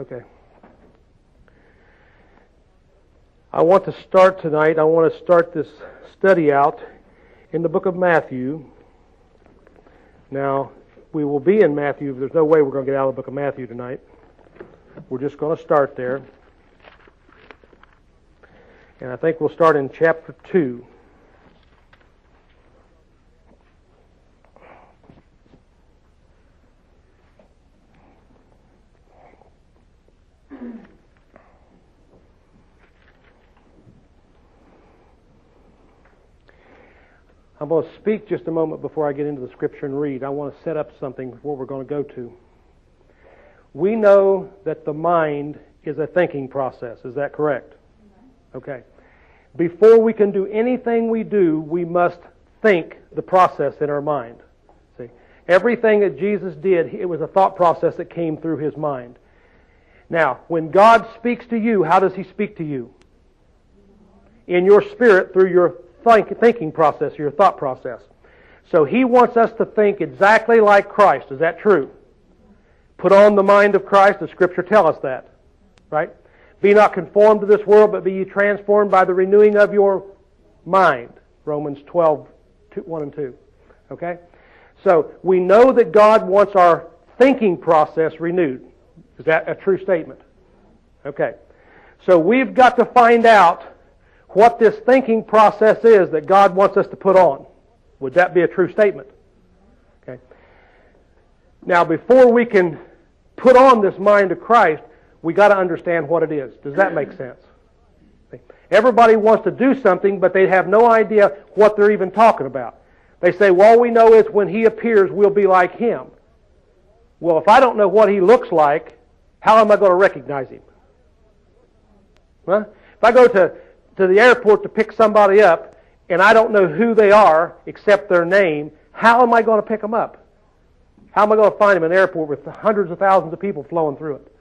Okay. I want to start this study out in the book of Matthew. Now, we will be in Matthew. There's no way we're going to get out of the book of Matthew tonight. We're just going to start there. And I think we'll start in chapter 2. I'm going to speak just a moment before I get into the scripture and read. I want to set up something before we're going to go to. We know that the mind is a thinking process. Is that correct? Okay. Before we can do anything we do, we must think the process in our mind. See, everything that Jesus did, it was a thought process that came through His mind. Now, when God speaks to you, how does He speak to you? In your spirit, through your thinking process, your thought process. So He wants us to think exactly like Christ. Is that true? Put on the mind of Christ. The Scripture tells us that. Right? Be not conformed to this world, but be ye transformed by the renewing of your mind. Romans 12, 1 and 2. Okay? So we know that God wants our thinking process renewed. Is that a true statement? Okay. So we've got to find out what this thinking process is that God wants us to put on. Would that be a true statement? Okay. Now, before we can put on this mind of Christ, we got to understand what it is. Does that make sense? Everybody wants to do something, but they have no idea what they're even talking about. They say, well, all we know is when He appears, we'll be like Him. Well, if I don't know what He looks like, how am I going to recognize Him? Huh? If I go to the airport to pick somebody up, and I don't know who they are except their name, how am I going to pick them up? How am I going to find them in an airport with hundreds of thousands of people flowing through it?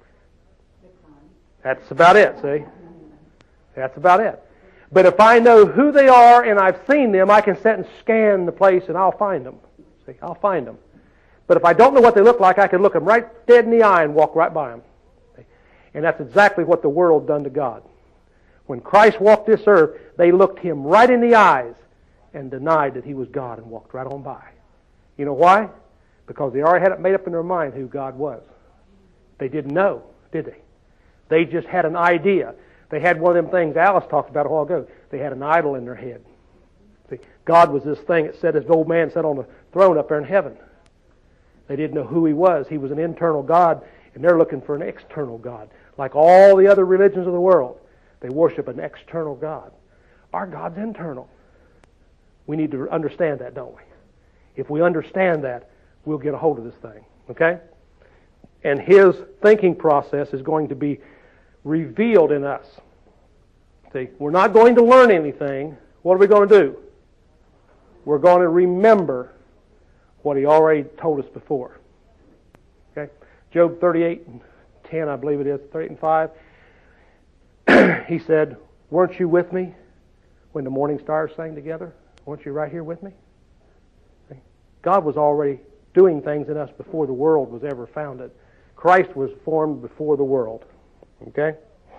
That's about it, see? That's about it. But if I know who they are and I've seen them, I can sit and scan the place and I'll find them. See, I'll find them. But if I don't know what they look like, I can look them right dead in the eye and walk right by them. See? And that's exactly what the world done to God. When Christ walked this earth, they looked Him right in the eyes and denied that He was God and walked right on by. You know why? Because they already had it made up in their mind who God was. They didn't know, did they? They just had an idea. They had one of them things Alice talked about a while ago. They had an idol in their head. See, God was this thing that said, this old man sat on the throne up there in heaven. They didn't know who He was. He was an internal God, and they're looking for an external God. Like all the other religions of the world, they worship an external God. Our God's internal. We need to understand that, don't we? If we understand that, we'll get a hold of this thing. Okay? And His thinking process is going to be revealed in us. See, we're not going to learn anything. What are we going to do? We're going to remember what He already told us before. Okay? Job 38 and 10, I believe it is, 38 and 5. He said, weren't you with me when the morning stars sang together? Weren't you right here with me? See? God was already doing things in us before the world was ever founded. Christ was formed before the world. Okay?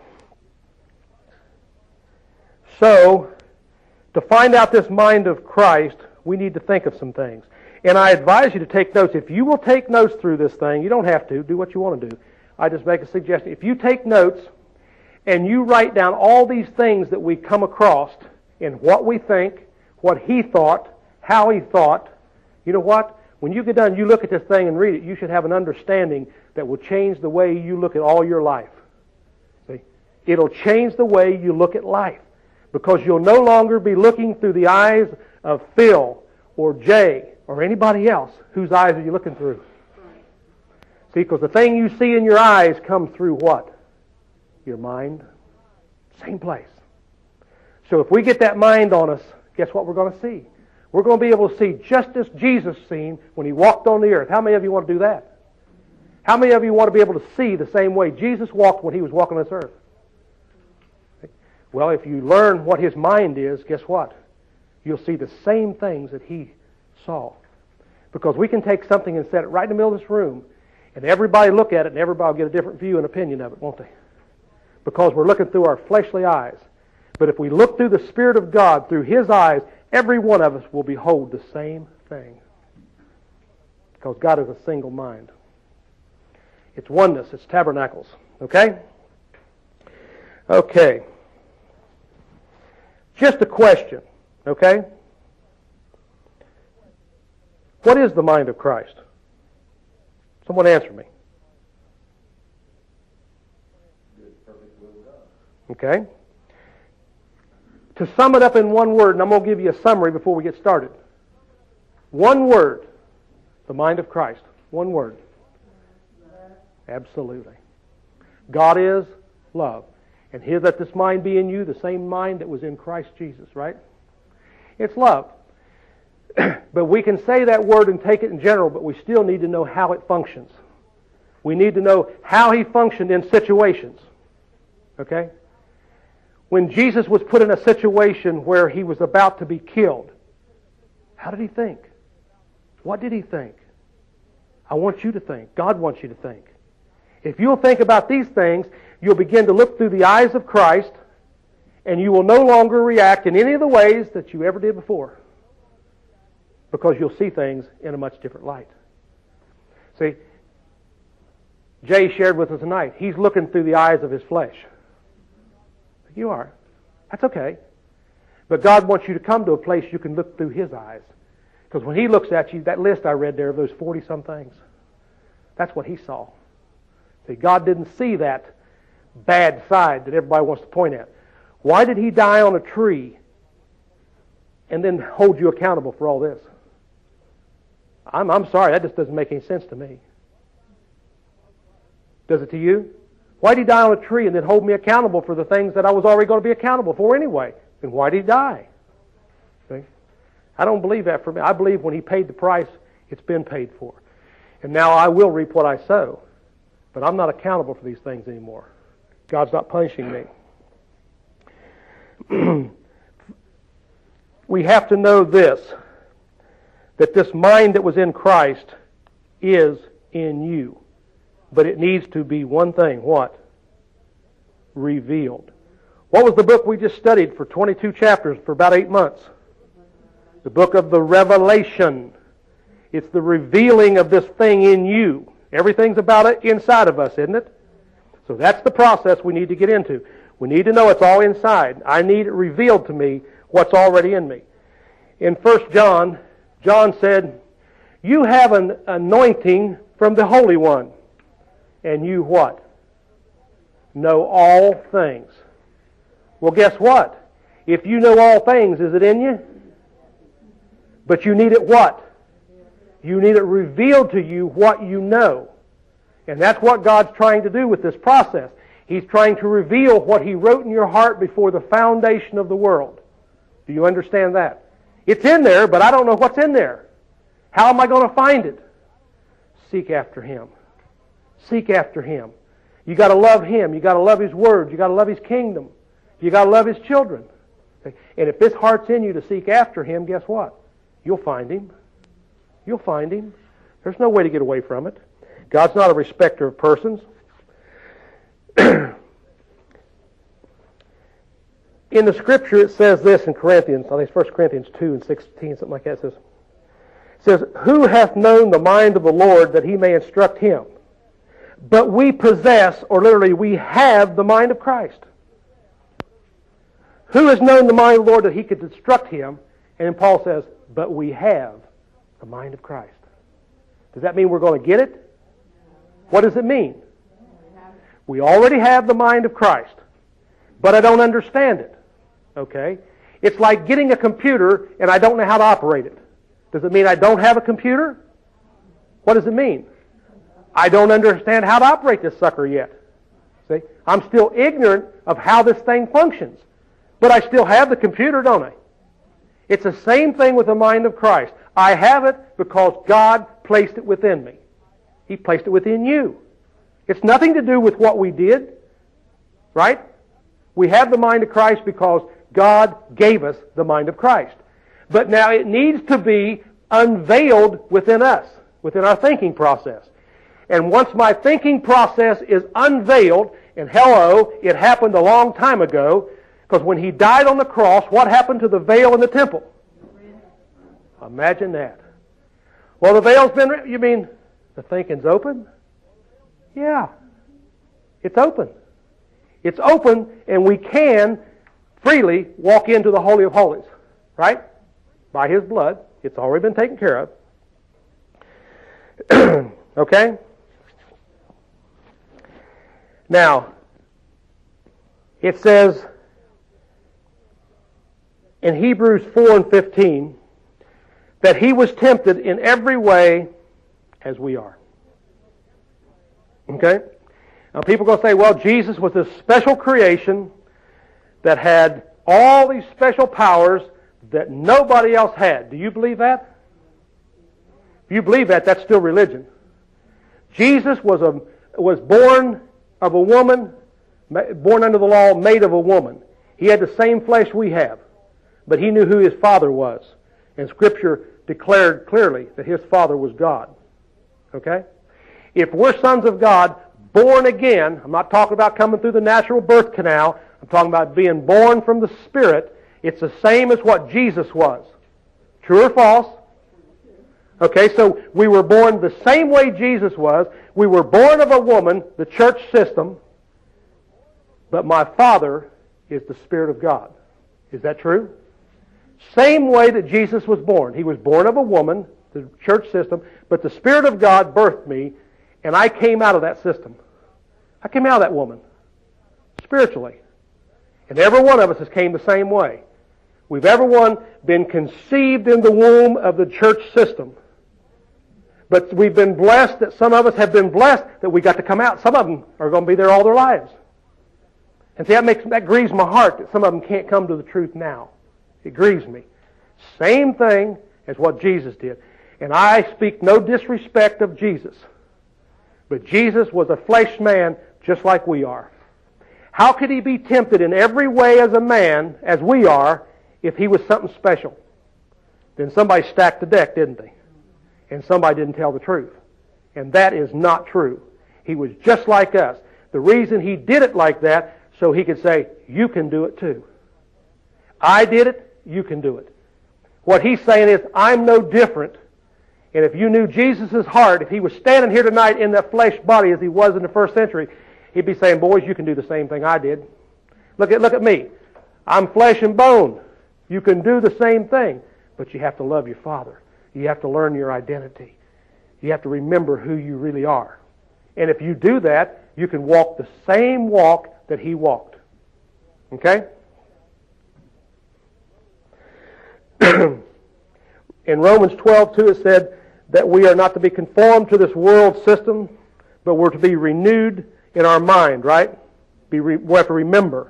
So, to find out this mind of Christ, we need to think of some things. And I advise you to take notes. If you will take notes through this thing, you don't have to. Do what you want to do. I just make a suggestion. If you take notes and you write down all these things that we come across in what we think, what He thought, how He thought, you know what? When you get done, you look at this thing and read it, you should have an understanding that will change the way you look at all your life. See? It'll change the way you look at life. Because you'll no longer be looking through the eyes of Phil or Jay or anybody else. Whose eyes are you looking through? See, because the thing you see in your eyes comes through what? Your mind. Same place. So if we get that mind on us, guess what we're going to see? We're going to be able to see just as Jesus seen when He walked on the earth. How many of you want to do that? How many of you want to be able to see the same way Jesus walked when He was walking this earth? Well, if you learn what His mind is, guess what? You'll see the same things that He saw. Because we can take something and set it right in the middle of this room, And everybody look at it and everybody will get a different view and opinion of it, won't they? Because we're looking through our fleshly eyes. But if we look through the Spirit of God, through His eyes, every one of us will behold the same thing. Because God is a single mind. It's oneness. It's tabernacles. Okay? Okay. Just a question. Okay? What is the mind of Christ? Someone answer me. Okay? To sum it up in one word, and I'm going to give you a summary before we get started. One word. The mind of Christ. One word. Absolutely. God is love. And here let this mind be in you, the same mind that was in Christ Jesus, right? It's love. But we can say that word and take it in general, but we still need to know how it functions. We need to know how He functioned in situations. Okay? When Jesus was put in a situation where He was about to be killed, how did He think? What did He think? I want you to think. God wants you to think. If you'll think about these things, you'll begin to look through the eyes of Christ, and you will no longer react in any of the ways that you ever did before. Because you'll see things in a much different light. See, Jay shared with us tonight. He's looking through the eyes of his flesh. You are. That's okay. But God wants you to come to a place you can look through His eyes. Because when He looks at you, that list I read there of those 40-some things, that's what He saw. See, God didn't see that bad side that everybody wants to point at. Why did He die on a tree and then hold you accountable for all this? I'm sorry, that just doesn't make any sense to me. Does it to you? Why did He die on a tree and then hold me accountable for the things that I was already going to be accountable for anyway? And why did He die? See? I don't believe that for me. I believe when He paid the price, it's been paid for. And now I will reap what I sow. But I'm not accountable for these things anymore. God's not punishing me. We have to know this, that this mind that was in Christ is in you. But it needs to be one thing. What? Revealed. What was the book we just studied for 22 chapters for about 8 months? The book of the Revelation. It's the revealing of this thing in you. Everything's about it inside of us, isn't it? So that's the process we need to get into. We need to know it's all inside. I need it revealed to me what's already in me. In 1 John, John said, "You have an anointing from the Holy One, and you what? Know all things." Well, guess what? If you know all things, is it in you? But you need it what? You need it revealed to you what you know. And that's what God's trying to do with this process. He's trying to reveal what He wrote in your heart before the foundation of the world. Do you understand that? It's in there, but I don't know what's in there. How am I going to find it? Seek after Him. Seek after Him. You got to love Him. You got to love His Word. You got to love His kingdom. You got to love His children. And if this heart's in you to seek after Him, guess what? You'll find Him. You'll find Him. There's no way to get away from it. God's not a respecter of persons. In the Scripture it says this in Corinthians, I think it's 1 Corinthians 2 and 16, something like that. It says, "Who hath known the mind of the Lord that He may instruct him? But we possess," or literally we have, "the mind of Christ." Who has known the mind of the Lord that He could instruct him? And then Paul says, "But we have the mind of Christ." Does that mean we're going to get it? What does it mean? We already have the mind of Christ, but I don't understand it. Okay? It's like getting a computer and I don't know how to operate it. Does it mean I don't have a computer? What does it mean? I don't understand how to operate this sucker yet. See? I'm still ignorant of how this thing functions. But I still have the computer, don't I? It's the same thing with the mind of Christ. I have it because God placed it within me. He placed it within you. It's nothing to do with what we did. Right? We have the mind of Christ because God gave us the mind of Christ. But now it needs to be unveiled within us, within our thinking process. And once my thinking process is unveiled, and hello, it happened a long time ago, because when He died on the cross, what happened to the veil in the temple? Imagine that. Well, the veil's been... You mean the thinking's open? Yeah. It's open. It's open, and we can freely walk into the Holy of Holies. Right? By His blood. It's already been taken care of. Okay? Now, it says in Hebrews 4 and 15 that He was tempted in every way as we are. Okay? Now people are going to say, well, Jesus was this special creation that had all these special powers that nobody else had. Do you believe that? If you believe that, that's still religion. Jesus was born of a woman, born under the law, made of a woman. He had the same flesh we have, but He knew who His Father was. And Scripture declared clearly that His Father was God. Okay? If we're sons of God, born again, I'm not talking about coming through the natural birth canal, I'm talking about being born from the Spirit, it's the same as what Jesus was. True or false? Okay, so we were born the same way Jesus was. We were born of a woman, the church system, but my Father is the Spirit of God. Is that true? Same way that Jesus was born. He was born of a woman, the church system, but the Spirit of God birthed me, and I came out of that system. I came out of that woman, spiritually. And every one of us has came the same way. We've everyone been conceived in the womb of the church system. But we've been blessed that some of us have been blessed that we got to come out. Some of them are going to be there all their lives. And see, that grieves my heart that some of them can't come to the truth now. It grieves me. Same thing as what Jesus did. And I speak no disrespect of Jesus. But Jesus was a flesh man just like we are. How could He be tempted in every way as a man, as we are, if He was something special? Then somebody stacked the deck, didn't they? And somebody didn't tell the truth. And that is not true. He was just like us. The reason He did it like that, so He could say, you can do it too. I did it, you can do it. What He's saying is, I'm no different. And if you knew Jesus' heart, if He was standing here tonight in that flesh body as He was in the first century, He'd be saying, boys, you can do the same thing I did. Look at me. I'm flesh and bone. You can do the same thing. But you have to love your Father. You have to learn your identity. You have to remember who you really are. And if you do that, you can walk the same walk that He walked. Okay? In Romans 12:2 it said that we are not to be conformed to this world system, but we're to be renewed in our mind, right? We have to remember.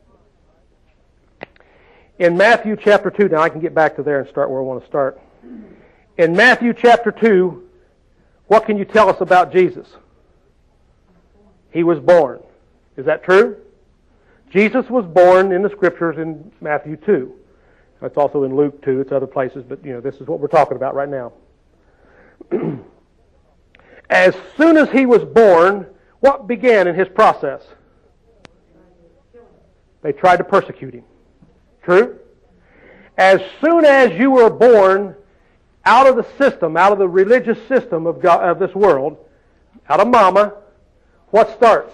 In Matthew chapter 2, now I can get back to there and start where I want to start. In Matthew chapter 2, what can you tell us about Jesus? He was born. Is that true? Jesus was born in the Scriptures in Matthew 2. It's also in Luke 2. It's other places, but this is what we're talking about right now. As soon as He was born, what began in His process? They tried to persecute Him. True? As soon as you were born out of the system, out of the religious system of God, of this world, out of mama, what starts?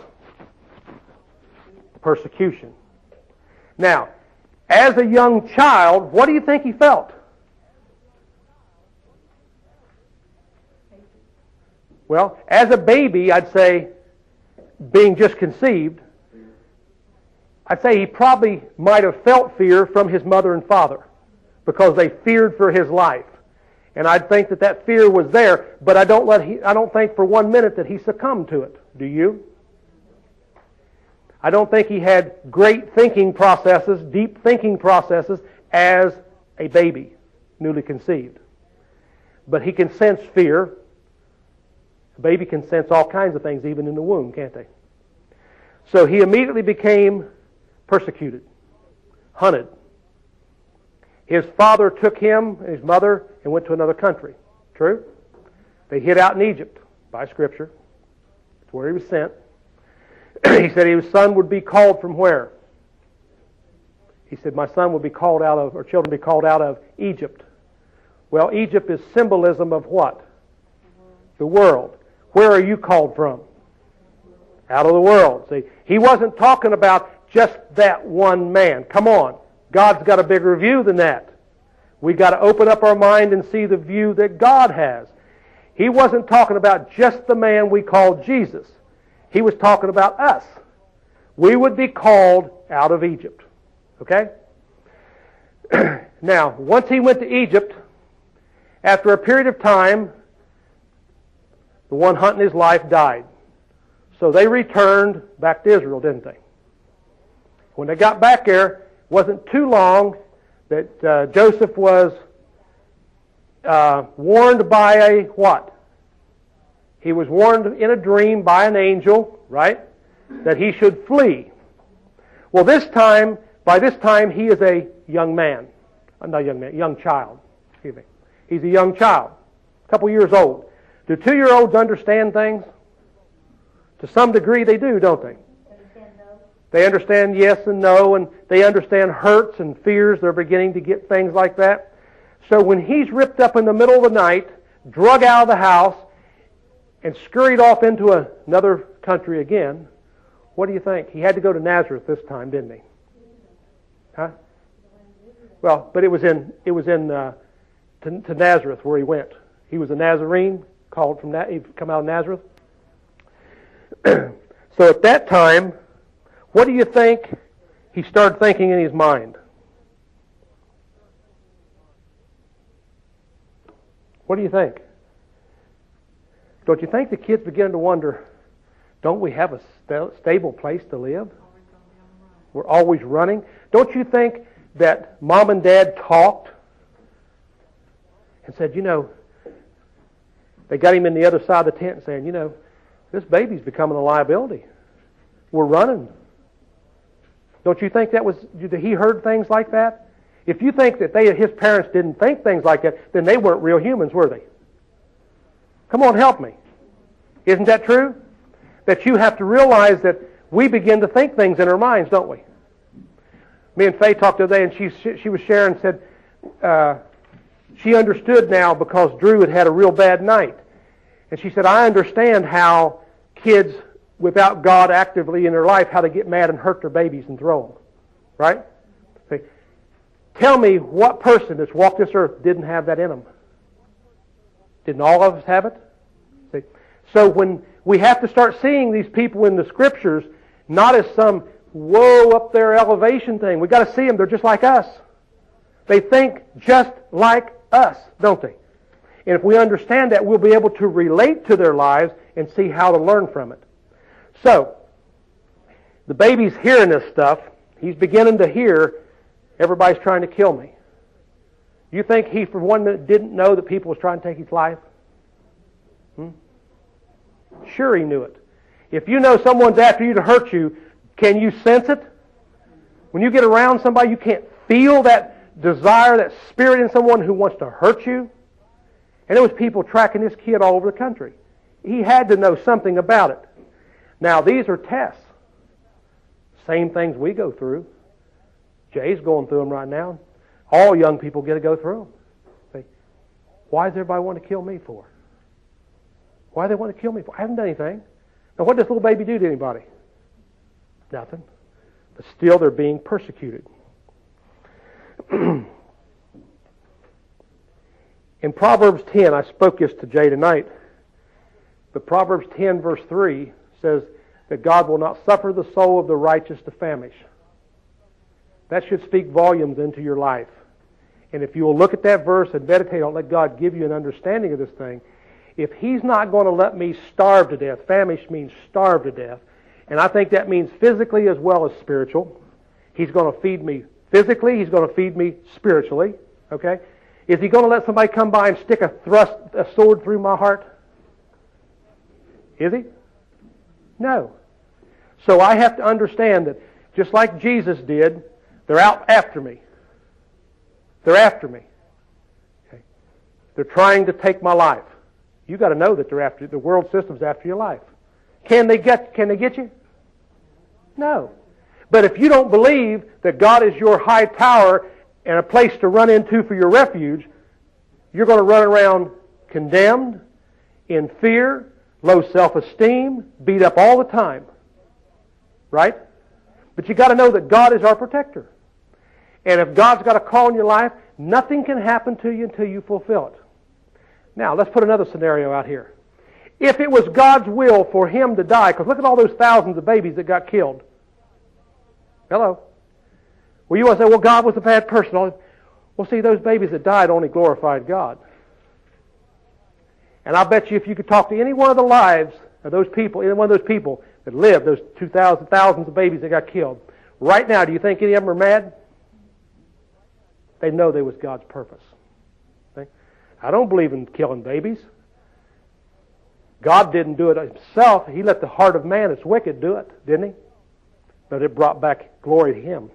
Persecution. Now, as a young child, what do you think he felt? Well, as a baby, I'd say, being just conceived, I'd say he probably might have felt fear from his mother and father because they feared for his life. And I'd think that fear was there, but I don't think for 1 minute that he succumbed to it. Do you? I don't think he had great thinking processes, deep thinking processes as a baby, newly conceived. But he can sense fear. A baby can sense all kinds of things even in the womb, can't they? So he immediately became persecuted, hunted. His father took him and his mother and went to another country. True? They hid out in Egypt by Scripture. It's where he was sent. He said his son would be called from where? He said, my son will be called out of, or children will be called out of Egypt. Well, Egypt is symbolism of what? The world. Where are you called from? Out of the world. See, he wasn't talking about just that one man. Come on. God's got a bigger view than that. We've got to open up our mind and see the view that God has. He wasn't talking about just the man we call Jesus. He was talking about us. We would be called out of Egypt. Okay? Now, once he went to Egypt, after a period of time, the one hunting his life died. So they returned back to Israel, didn't they? When they got back there, it wasn't too long that Joseph was warned by a what? He was warned in a dream by an angel, right? That he should flee. Well, by this time, he is a young man. Not young man, young child. Excuse me. He's a young child, a couple years old. Do 2-year-olds understand things? To some degree they do, don't they? They understand yes and no, and they understand hurts and fears. They're beginning to get things like that. So when he's ripped up in the middle of the night, drug out of the house, and scurried off into another country again, what do you think? He had to go to Nazareth this time, didn't he? Huh? Well, but it was in to Nazareth where he went. He was a Nazarene, called from that. He'd come out of Nazareth. So at that time, what do you think he started thinking in his mind? What do you think? Don't you think the kids begin to wonder, don't we have a stable place to live? We're always running. Don't you think that mom and dad talked and said, they got him in the other side of the tent saying, this baby's becoming a liability. We're running. Don't you think that he heard things like that? If you think that his parents didn't think things like that, then they weren't real humans, were they? Come on, help me. Isn't that true? That you have to realize that we begin to think things in our minds, don't we? Me and Faye talked today, and she was sharing and said she understood now because Drew had a real bad night. And she said, I understand how kids, without God actively in their life, how they get mad and hurt their babies and throw them. Right? See, tell me what person that's walked this earth didn't have that in them. Didn't all of us have it? See? So when we have to start seeing these people in the Scriptures, not as some whoa up there elevation thing. We've got to see them. They're just like us. They think just like us, don't they? And if we understand that, we'll be able to relate to their lives and see how to learn from it. So, the baby's hearing this stuff. He's beginning to hear, everybody's trying to kill me. You think he, for one minute, didn't know that people was trying to take his life? Sure he knew it. If you know someone's after you to hurt you, can you sense it? When you get around somebody, you can't feel that desire, that spirit in someone who wants to hurt you? And there was people tracking this kid all over the country. He had to know something about it. Now, these are tests. Same things we go through. Jay's going through them right now. All young people get to go through them. See, why does everybody want to kill me for? Why do they want to kill me for? I haven't done anything. Now, what does this little baby do to anybody? Nothing. But still, they're being persecuted. In Proverbs 10, I spoke this to Jay tonight, but Proverbs 10 verse 3 says that God will not suffer the soul of the righteous to famish. That should speak volumes into your life. And if you will look at that verse and meditate on it, let God give you an understanding of this thing. If He's not going to let me starve to death, famish means starve to death, and I think that means physically as well as spiritual. He's going to feed me physically, He's going to feed me spiritually. Okay? Is He going to let somebody come by and stick a sword through my heart? Is He? No. So I have to understand that just like Jesus did, they're out after me. They're after me. Okay? They're trying to take my life. You've got to know that they're after you. The world system's after your life. Can they get you? No. But if you don't believe that God is your high tower and a place to run into for your refuge, you're going to run around condemned, in fear, low self-esteem, beat up all the time. Right? But you got to know that God is our protector. And if God's got a call in your life, nothing can happen to you until you fulfill it. Now, let's put another scenario out here. If it was God's will for him to die, because look at all those thousands of babies that got killed. Hello? Well, you want to say, well, God was a bad person. Well, see, those babies that died only glorified God. And I bet you if you could talk to any one of the lives of those people, any one of those people that lived, those thousands of babies that got killed, right now, do you think any of them are mad? They know there was God's purpose. Okay? I don't believe in killing babies. God didn't do it himself. He let the heart of man that's wicked do it, didn't he? But it brought back glory to him.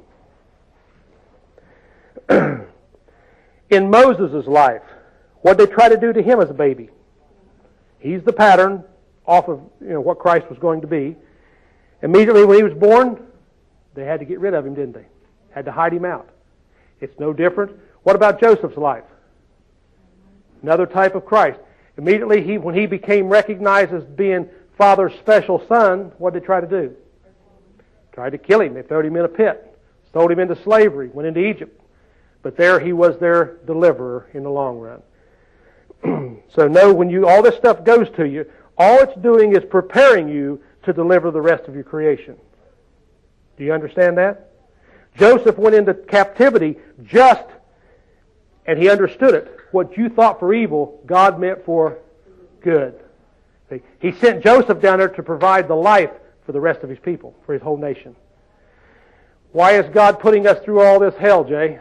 In Moses' life, what did they try to do to him as a baby? He's the pattern off of what Christ was going to be. Immediately when he was born, they had to get rid of him, didn't they? Had to hide him out. It's no different. What about Joseph's life? Another type of Christ. Immediately when he became recognized as being Father's special son, what did they try to do? Tried to kill him. They threw him in a pit, sold him into slavery, went into Egypt. But there he was their deliverer in the long run. So know when all this stuff goes to you, all it's doing is preparing you to deliver the rest of your creation. Do you understand that? Joseph went into captivity and he understood it. What you thought for evil, God meant for good. See? He sent Joseph down there to provide the life for the rest of his people, for his whole nation. Why is God putting us through all this hell, Jay?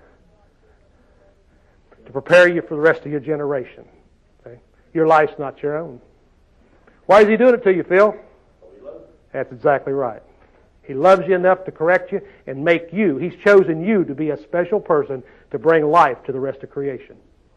To prepare you for the rest of your generation. Okay? Your life's not your own. Why is he doing it to you, Phil? That's exactly right. He loves you enough to correct you and make you. He's chosen you to be a special person to bring life to the rest of creation.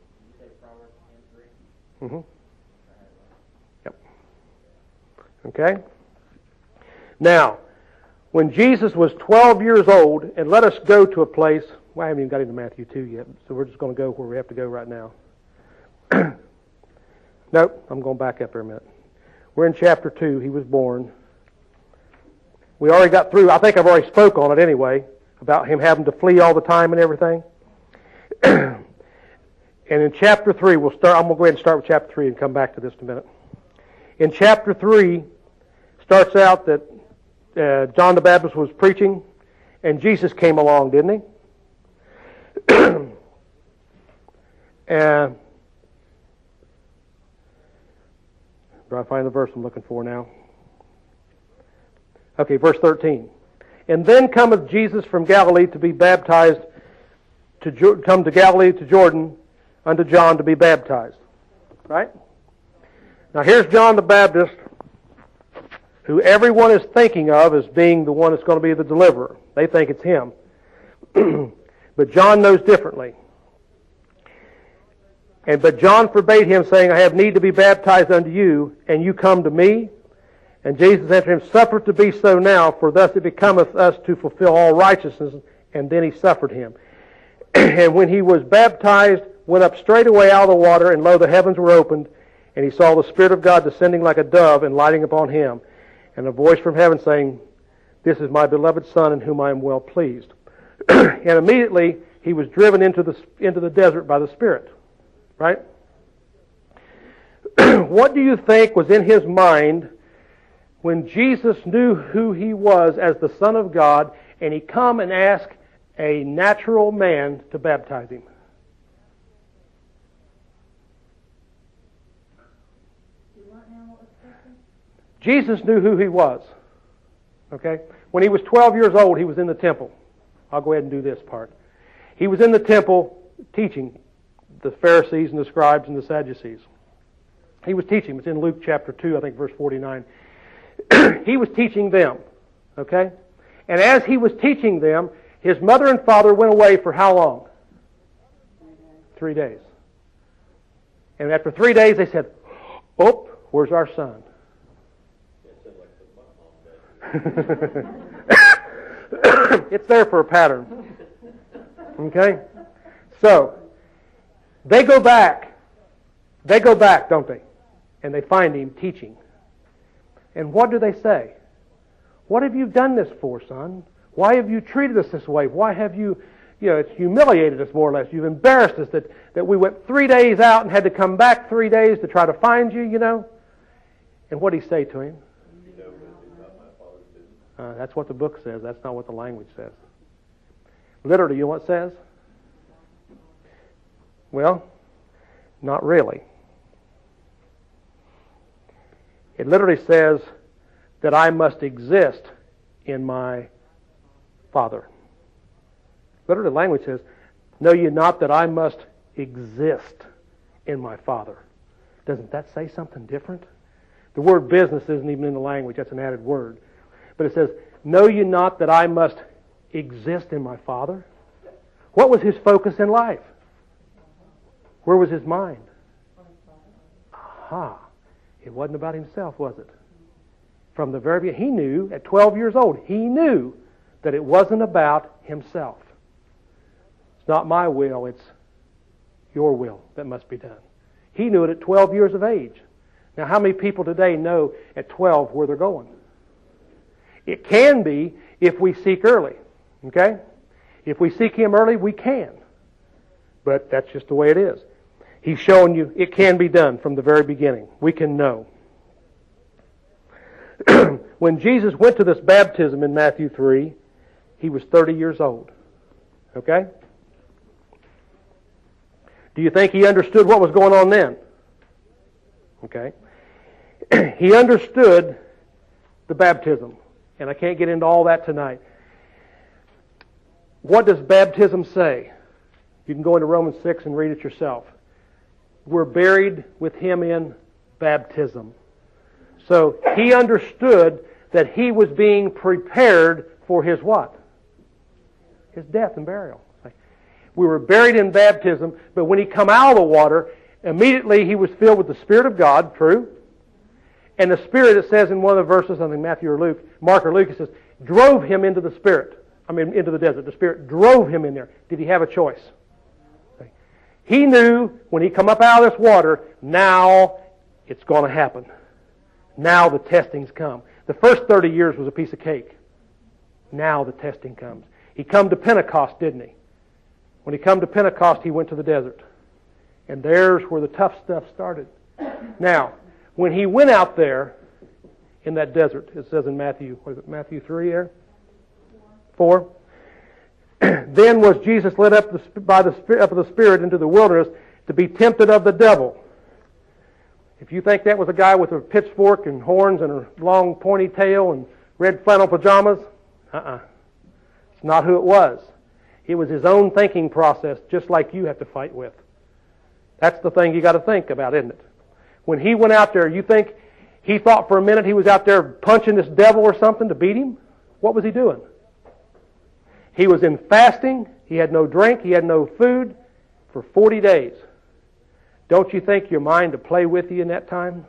Mm-hmm. Yep. Okay? Now, when Jesus was 12 years old, and let us go to a place, well, I haven't even got into Matthew 2 yet, so we're just going to go where we have to go right now. Nope, I'm going back up here a minute. We're in chapter 2. He was born. We already got through, I think I've already spoke on it anyway, about him having to flee all the time and everything. And in chapter 3, I'm going to go ahead and start with chapter 3 and come back to this in a minute. In chapter 3, starts out that John the Baptist was preaching, and Jesus came along, didn't he? Do I find the verse I'm looking for now? Okay, verse 13. And then cometh Jesus from Galilee to be baptized, come to Galilee to Jordan unto John to be baptized. Right? Now here's John the Baptist, who everyone is thinking of as being the one that's going to be the deliverer. They think it's him. But John knows differently. But John forbade him, saying, I have need to be baptized unto you, and you come to me? And Jesus answered him, Suffer to be so now, for thus it becometh us to fulfill all righteousness. And then he suffered him. And when he was baptized, went up straightway out of the water, and lo, the heavens were opened, and he saw the Spirit of God descending like a dove and lighting upon him. And a voice from heaven saying, This is my beloved Son, in whom I am well pleased. And immediately he was driven into the desert by the Spirit. Right? What do you think was in his mind when Jesus knew who he was as the Son of God, and he come and asked a natural man to baptize him? Jesus knew who he was. Okay? When he was 12 years old, he was in the temple. I'll go ahead and do this part. He was in the temple teaching the Pharisees and the scribes and the Sadducees. He was teaching. It's in Luke chapter 2, I think verse 49. He was teaching them. Okay? And as he was teaching them, his mother and father went away for how long? 3 days. And after 3 days they said, Oh, where's our son? It's there for a pattern. Okay? So, they go back. They go back, don't they? And they find him teaching. And what do they say? What have you done this for, son? Why have you treated us this way? Why have you, it's humiliated us more or less. You've embarrassed us that we went 3 days out and had to come back 3 days to try to find you, And what did he say to him? That's what the book says. That's not what the language says. Literally, you know what it says? Well, not really. It literally says that I must exist in my Father. Literally, the language says, know ye not that I must exist in my Father. Doesn't that say something different? The word business isn't even in the language. That's an added word. But it says, know ye not that I must exist in my Father? What was his focus in life? Where was his mind? Aha. It wasn't about himself, was it? From the very beginning, he knew, at 12 years old, he knew that it wasn't about himself. It's not my will, it's your will that must be done. He knew it at 12 years of age. Now, how many people today know at 12 where they're going? It can be if we seek early. Okay? If we seek him early, we can. But that's just the way it is. He's showing you it can be done from the very beginning. We can know. When Jesus went to this baptism in Matthew 3, he was 30 years old. Okay? Do you think he understood what was going on then? Okay? He understood the baptism. And I can't get into all that tonight. What does baptism say? You can go into Romans 6 and read it yourself. We're buried with him in baptism. So he understood that he was being prepared for his what? His death and burial. We were buried in baptism, but when he come out of the water, immediately he was filled with the Spirit of God, true? And the Spirit, it says in one of the verses, I think Matthew or Luke, Mark or Luke, it says, drove him into the Spirit. Into the desert. The Spirit drove him in there. Did he have a choice? He knew when he come up out of this water, now it's going to happen. Now the testing's come. The first 30 years was a piece of cake. Now the testing comes. He come to Pentecost, didn't he? When he come to Pentecost, he went to the desert. And there's where the tough stuff started. Now, when he went out there in that desert, it says in Matthew 3 there? 4. Then was Jesus led up by the Spirit into the wilderness to be tempted of the devil. If you think that was a guy with a pitchfork and horns and a long pointy tail and red flannel pajamas, it's not who it was. It was his own thinking process, just like you have to fight with. That's the thing you got to think about, isn't it? When he went out there, you think he thought for a minute he was out there punching this devil or something to beat him? What was he doing? He was in fasting. He had no drink. He had no food for 40 days. Don't you think your mind to play with you in that time?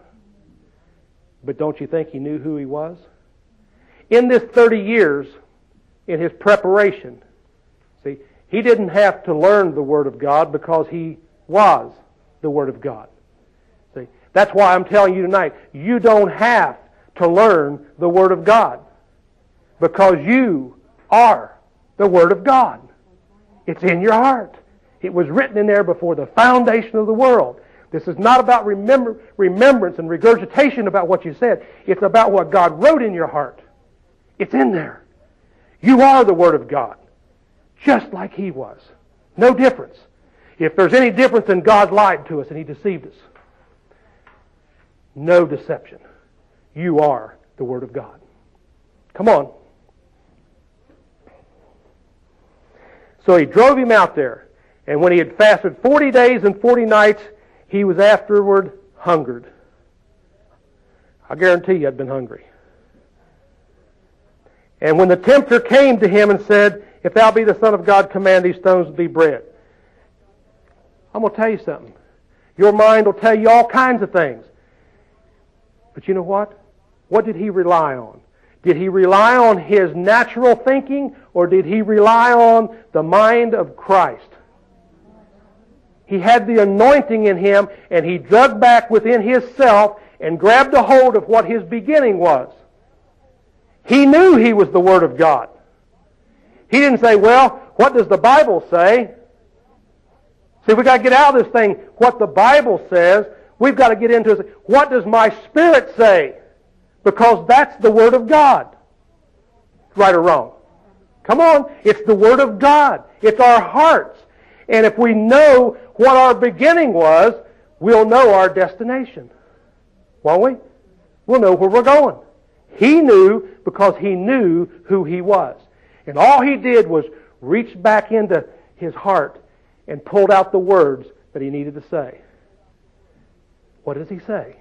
But don't you think he knew who he was? In this 30 years, in his preparation, see, he didn't have to learn the Word of God because he was the Word of God. See, that's why I'm telling you tonight, you don't have to learn the Word of God because you are the Word of God. It's in your heart. It was written in there before the foundation of the world. This is not about remembrance and regurgitation about what you said. It's about what God wrote in your heart. It's in there. You are the Word of God, just like He was. No difference. If there's any difference, then God lied to us and He deceived us. No deception. You are the Word of God. Come on. So He drove him out there. And when he had fasted 40 days and 40 nights, he was afterward hungered. I guarantee you I'd been hungry. And when the tempter came to him and said, if thou be the Son of God, command these stones to be bread. I'm going to tell you something. Your mind will tell you all kinds of things. But you know what? What did he rely on? Did he rely on his natural thinking, or did he rely on the mind of Christ? He had the anointing in him, and he dug back within himself and grabbed a hold of what his beginning was. He knew he was the Word of God. He didn't say, well, what does the Bible say? See, we've got to get out of this thing, what the Bible says. We've got to get into it. What does my spirit say? Because that's the Word of God. Right or wrong? Come on, it's the Word of God. It's our hearts. And if we know what our beginning was, we'll know our destination. Won't we? We'll know where we're going. He knew because he knew who he was. And all he did was reach back into his heart and pulled out the words that he needed to say. What does he say?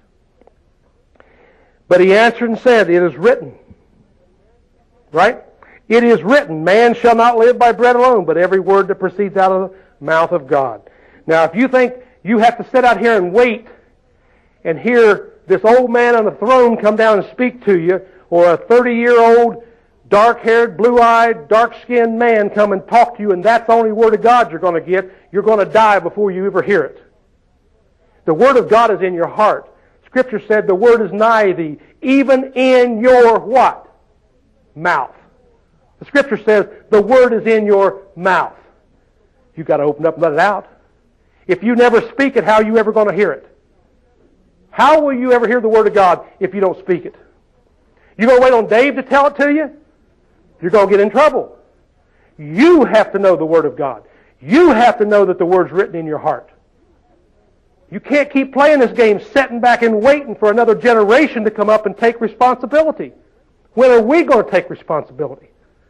But he answered and said, it is written. Right? It is written, man shall not live by bread alone, but every word that proceeds out of the mouth of God. Now, if you think you have to sit out here and wait and hear this old man on the throne come down and speak to you, or a 30-year-old, dark-haired, blue-eyed, dark-skinned man come and talk to you, and that's the only Word of God you're going to get, you're going to die before you ever hear it. The Word of God is in your heart. Scripture said the Word is nigh thee, even in your what? Mouth. The Scripture says the Word is in your mouth. You've got to open up and let it out. If you never speak it, how are you ever going to hear it? How will you ever hear the Word of God if you don't speak it? You're going to wait on Dave to tell it to you? You're going to get in trouble. You have to know the Word of God. You have to know that the Word's written in your heart. You can't keep playing this game, sitting back and waiting for another generation to come up and take responsibility. When are we going to take responsibility?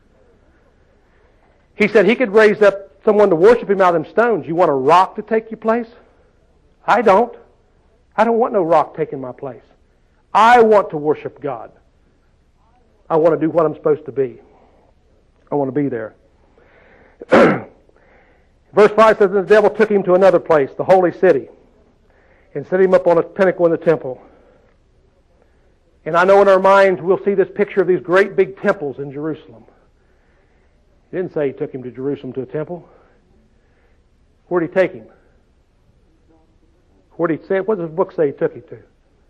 He said he could raise up someone to worship him out of them stones. You want a rock to take your place? I don't. I don't want no rock taking my place. I want to worship God. I want to do what I'm supposed to be. I want to be there. Verse 5 says, the devil took him to another place, the holy city, and set him up on a pinnacle in the temple. And I know in our minds we'll see this picture of these great big temples in Jerusalem. He didn't say he took him to Jerusalem to a temple. Where did he take him? Where did he say? What does the book say he took him to?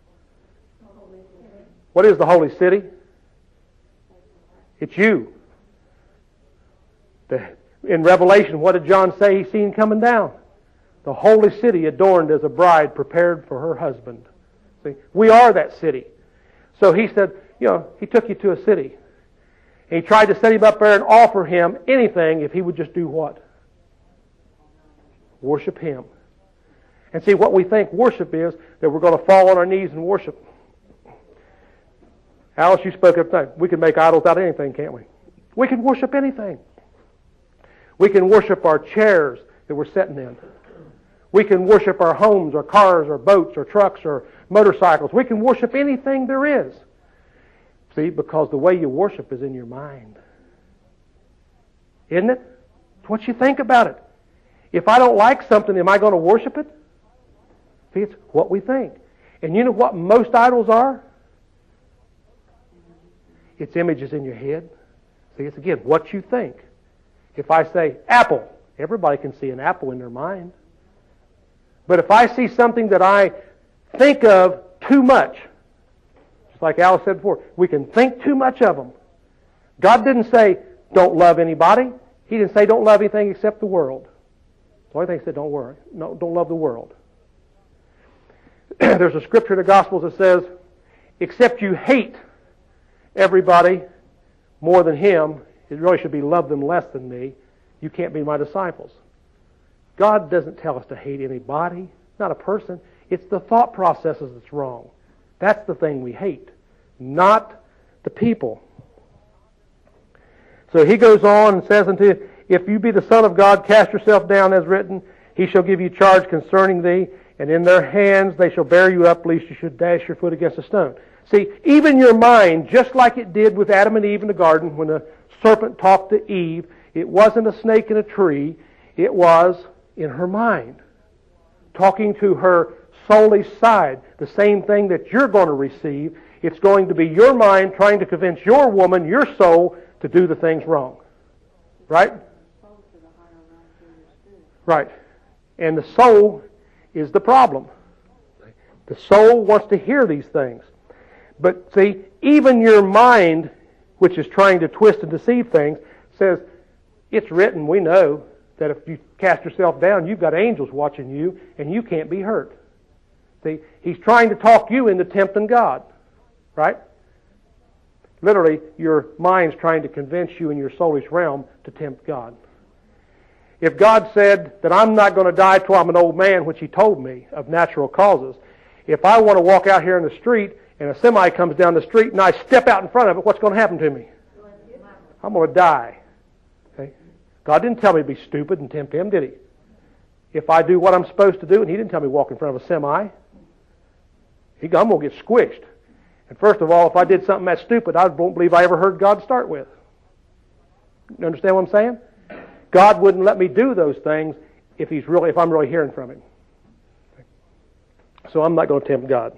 What is the holy city? It's you. In Revelation, what did John say he seen coming down? The holy city adorned as a bride prepared for her husband. See, we are that city. So he said, he took you to a city. And he tried to set him up there and offer him anything if he would just do what? Worship him. And see, what we think worship is, that we're going to fall on our knees and worship. Alice, you spoke up there. We can make idols out of anything, can't we? We can worship anything. We can worship our chairs that we're sitting in. We can worship our homes, our cars, our boats, our trucks, our motorcycles. We can worship anything there is. See, because the way you worship is in your mind. Isn't it? It's what you think about it. If I don't like something, am I going to worship it? See, it's what we think. And you know what most idols are? It's images in your head. See, it's again what you think. If I say apple, everybody can see an apple in their mind. But if I see something that I think of too much, just like Alice said before, we can think too much of them. God didn't say, don't love anybody. He didn't say, don't love anything except the world. The only thing he said, don't love the world. There's a scripture in the Gospels that says, except you hate everybody more than him, it really should be love them less than me, you can't be my disciples. God doesn't tell us to hate anybody, not a person. It's the thought processes that's wrong. That's the thing we hate, not the people. So he goes on and says unto you, if you be the Son of God, cast yourself down as written, he shall give you charge concerning thee, and in their hands they shall bear you up, lest you should dash your foot against a stone. See, even your mind, just like it did with Adam and Eve in the garden, when the serpent talked to Eve, it wasn't a snake in a tree, it was in her mind, talking to her soulish side. The same thing that you're going to receive It's going to be your mind trying to convince your woman, your soul, to do the things wrong. Right? Right. And the soul is the problem. The soul wants to hear these things. But see, even your mind, which is trying to twist and deceive things, says, it's written, we know, that if you cast yourself down, you've got angels watching you, and you can't be hurt. See, he's trying to talk you into tempting God. Right? Literally, your mind's trying to convince you in your soulish realm to tempt God. If God said that I'm not going to die till I'm an old man, which He told me, of natural causes, if I want to walk out here in the street and a semi comes down the street and I step out in front of it, what's going to happen to me? I'm going to die. Okay? God didn't tell me to be stupid and tempt Him, did He? If I do what I'm supposed to do, and He didn't tell me to walk in front of a semi, I'm going to get squished. And first of all, if I did something that stupid, I don't believe I ever heard God start with. You understand what I'm saying? God wouldn't let me do those things if I'm really hearing from Him. So I'm not going to tempt God.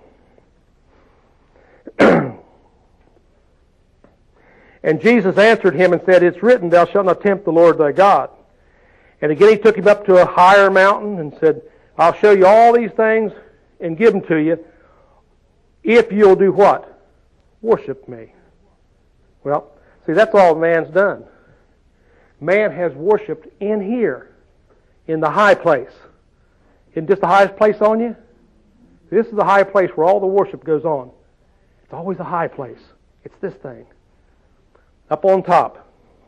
And Jesus answered him and said, it's written, thou shalt not tempt the Lord thy God. And again He took him up to a higher mountain and said, I'll show you all these things and give them to you if you'll do what? Worship me. Well, see, that's all man's done. Man has worshipped in here, in the high place. Isn't this the highest place on you? This is the high place where all the worship goes on. It's always a high place. It's this thing. Up on top.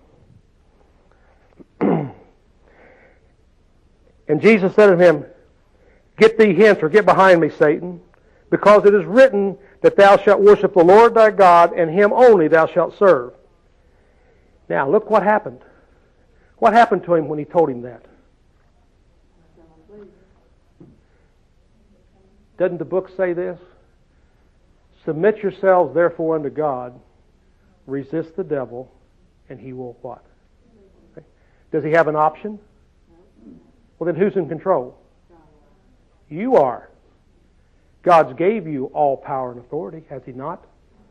And Jesus said to him, get thee hence, or get behind me, Satan, because it is written that thou shalt worship the Lord thy God, and Him only thou shalt serve. Now, look what happened. What happened to him when He told him that? Doesn't the book say this? Submit yourselves therefore unto God, resist the devil, and he will what? Okay. Does he have an option? Well, then who's in control? You are. God's gave you all power and authority, has He not?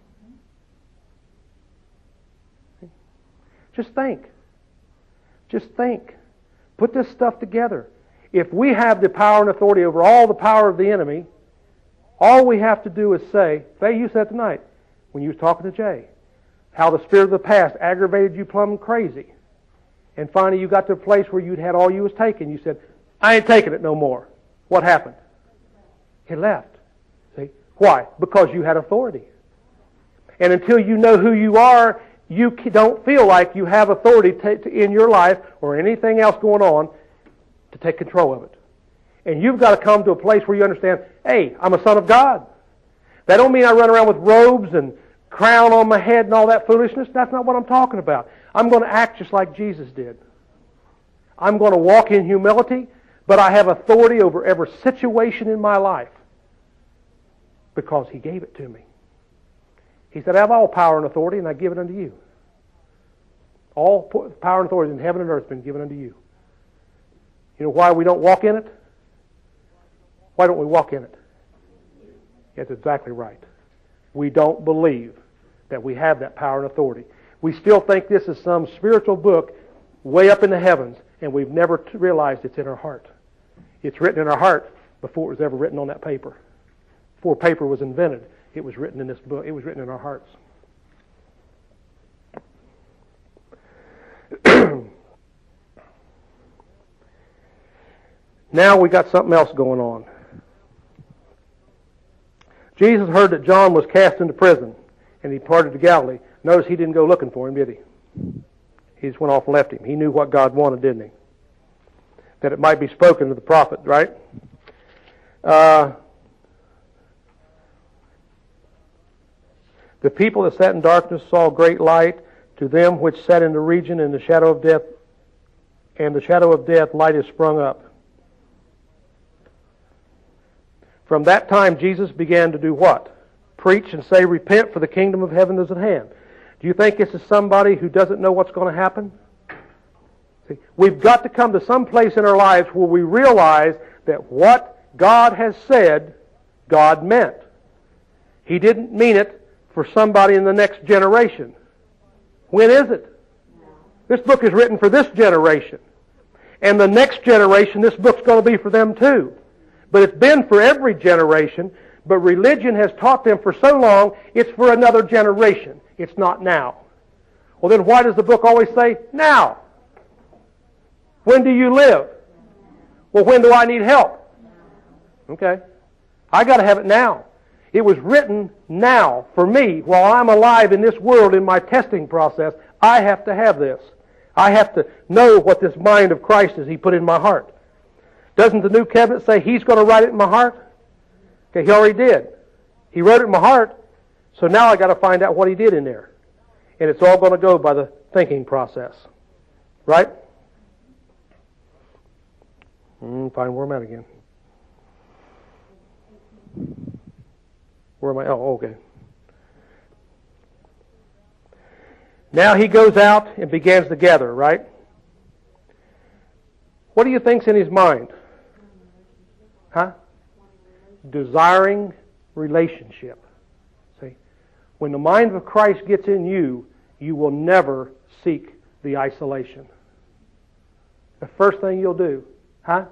Just think. Just think. Put this stuff together. If we have the power and authority over all the power of the enemy, all we have to do is say, Faye, you said tonight, when you was talking to Jay, how the spirit of the past aggravated you plumb crazy. And finally you got to a place where you'd had all you was taking. You said, I ain't taking it no more. What happened? It left. See? Why? Because you had authority. And until you know who you are, you don't feel like you have authority in your life or anything else going on to take control of it. And you've got to come to a place where you understand, hey, I'm a son of God. That don't mean I run around with robes and crown on my head and all that foolishness. That's not what I'm talking about. I'm going to act just like Jesus did. I'm going to walk in humility, but I have authority over every situation in my life because He gave it to me. He said, I have all power and authority, and I give it unto you. All power and authority in heaven and earth has been given unto you. You know why we don't walk in it? Why don't we walk in it? That's exactly right. We don't believe that we have that power and authority. We still think this is some spiritual book way up in the heavens, and we've never realized it's in our heart. It's written in our heart before it was ever written on that paper. Before paper was invented, it was written in this book. It was written in our hearts. Now we got something else going on. Jesus heard that John was cast into prison, and he departed to Galilee. Notice He didn't go looking for him, did He? He just went off and left him. He knew what God wanted, didn't He? That it might be spoken to the prophet, right? The people that sat in darkness saw great light. To them which sat in the region in the shadow of death, and the shadow of death, light is sprung up. From that time, Jesus began to do what? Preach and say, repent, for the kingdom of heaven is at hand. Do you think this is somebody who doesn't know what's going to happen? See, we've got to come to some place in our lives where we realize that what God has said, God meant. He didn't mean it for somebody in the next generation. When is it? This book is written for this generation. And the next generation, this book's going to be for them too. But it's been for every generation, but religion has taught them for so long, it's for another generation. It's not now. Well, then why does the book always say, now? When do you live? Well, when do I need help? Okay. I got to have it now. It was written now for me while I'm alive in this world in my testing process. I have to have this. I have to know what this mind of Christ is He put in my heart. Doesn't the New Covenant say He's going to write it in my heart? Okay, He already did. He wrote it in my heart, so now I got to find out what He did in there. And it's all going to go by the thinking process. Right? Find where I'm at again. Where am I? Oh, okay. Now he goes out and begins to gather, right? What do you think's in his mind? Huh? Desiring relationship. See? When the mind of Christ gets in you, you will never seek the isolation. The first thing you'll do, huh?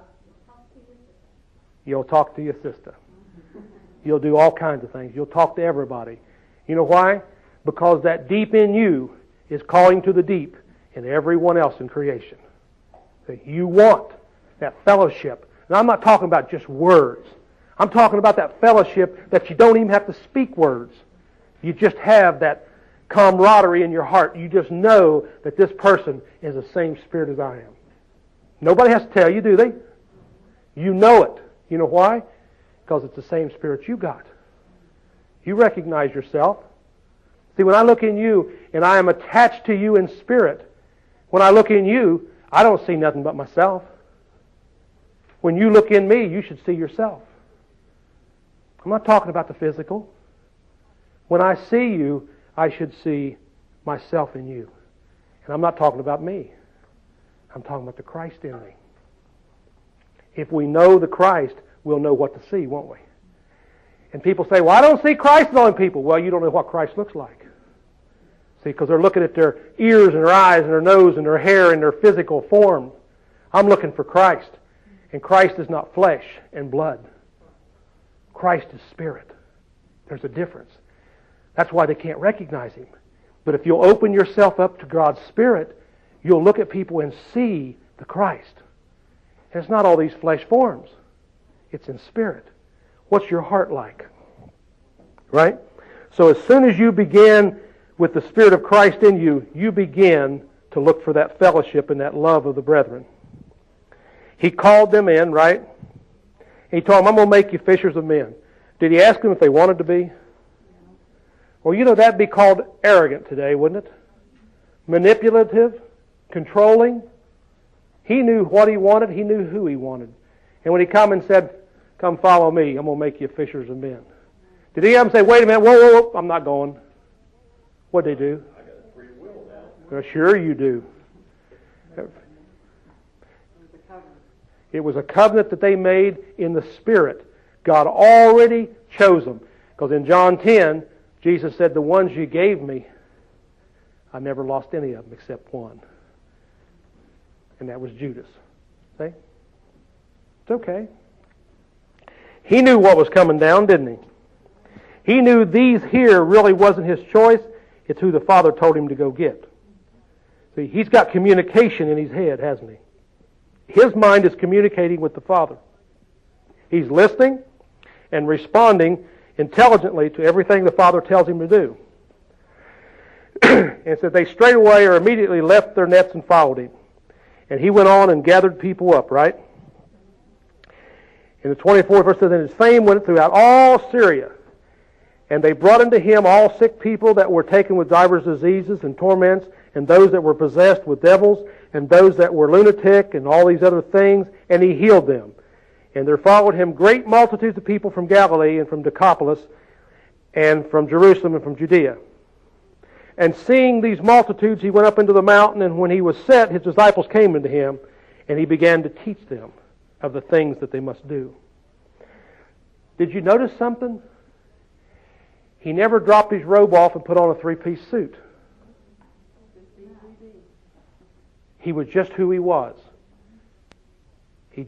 You'll talk to your sister. You'll do all kinds of things. You'll talk to everybody. You know why? Because that deep in you is calling to the deep in everyone else in creation. See, you want that fellowship. And I'm not talking about just words. I'm talking about that fellowship that you don't even have to speak words. You just have that camaraderie in your heart. You just know that this person is the same spirit as I am. Nobody has to tell you, do they? You know it. You know why? Because it's the same spirit you got. You recognize yourself. See, when I look in you and I am attached to you in spirit, when I look in you, I don't see nothing but myself. When you look in me, you should see yourself. I'm not talking about the physical. When I see you, I should see myself in you. And I'm not talking about me. I'm talking about the Christ in me. If we know the Christ, we'll know what to see, won't we? And people say, well, I don't see Christ in all people. Well, you don't know what Christ looks like. See, because they're looking at their ears and their eyes and their nose and their hair and their physical form. I'm looking for Christ. And Christ is not flesh and blood. Christ is spirit. There's a difference. That's why they can't recognize Him. But if you'll open yourself up to God's Spirit, you'll look at people and see the Christ. And it's not all these flesh forms. It's in spirit. What's your heart like? Right? So as soon as you begin with the Spirit of Christ in you, you begin to look for that fellowship and that love of the brethren. He called them in, right? He told them, I'm going to make you fishers of men. Did He ask them if they wanted to be? Well, you know, that'd be called arrogant today, wouldn't it? Manipulative, controlling. He knew what He wanted. He knew who He wanted. And when He come and said, come follow me, I'm going to make you fishers of men. Did He have them say, wait a minute, whoa, I'm not going? What'd they do? I got free will now. Well, sure you do. It was a covenant that they made in the Spirit. God already chose them. Because in John 10, Jesus said, the ones you gave me, I never lost any of them except one. And that was Judas. See? It's okay. He knew what was coming down, didn't he? He knew these here really wasn't his choice. It's who the Father told him to go get. See, he's got communication in his head, hasn't he? His mind is communicating with the Father. He's listening and responding intelligently to everything the Father tells him to do. And so they straightaway or immediately left their nets and followed him. And he went on and gathered people up, right? In the 24th verse says, and his fame went throughout all Syria. And they brought unto him all sick people that were taken with divers diseases and torments, and those that were possessed with devils, and those that were lunatic, and all these other things, and he healed them. And there followed him great multitudes of people from Galilee, and from Decapolis, and from Jerusalem, and from Judea. And seeing these multitudes, he went up into the mountain, and when he was set, his disciples came unto him, and he began to teach them of the things that they must do. Did you notice something? He never dropped his robe off and put on a three-piece suit. He was just who he was. He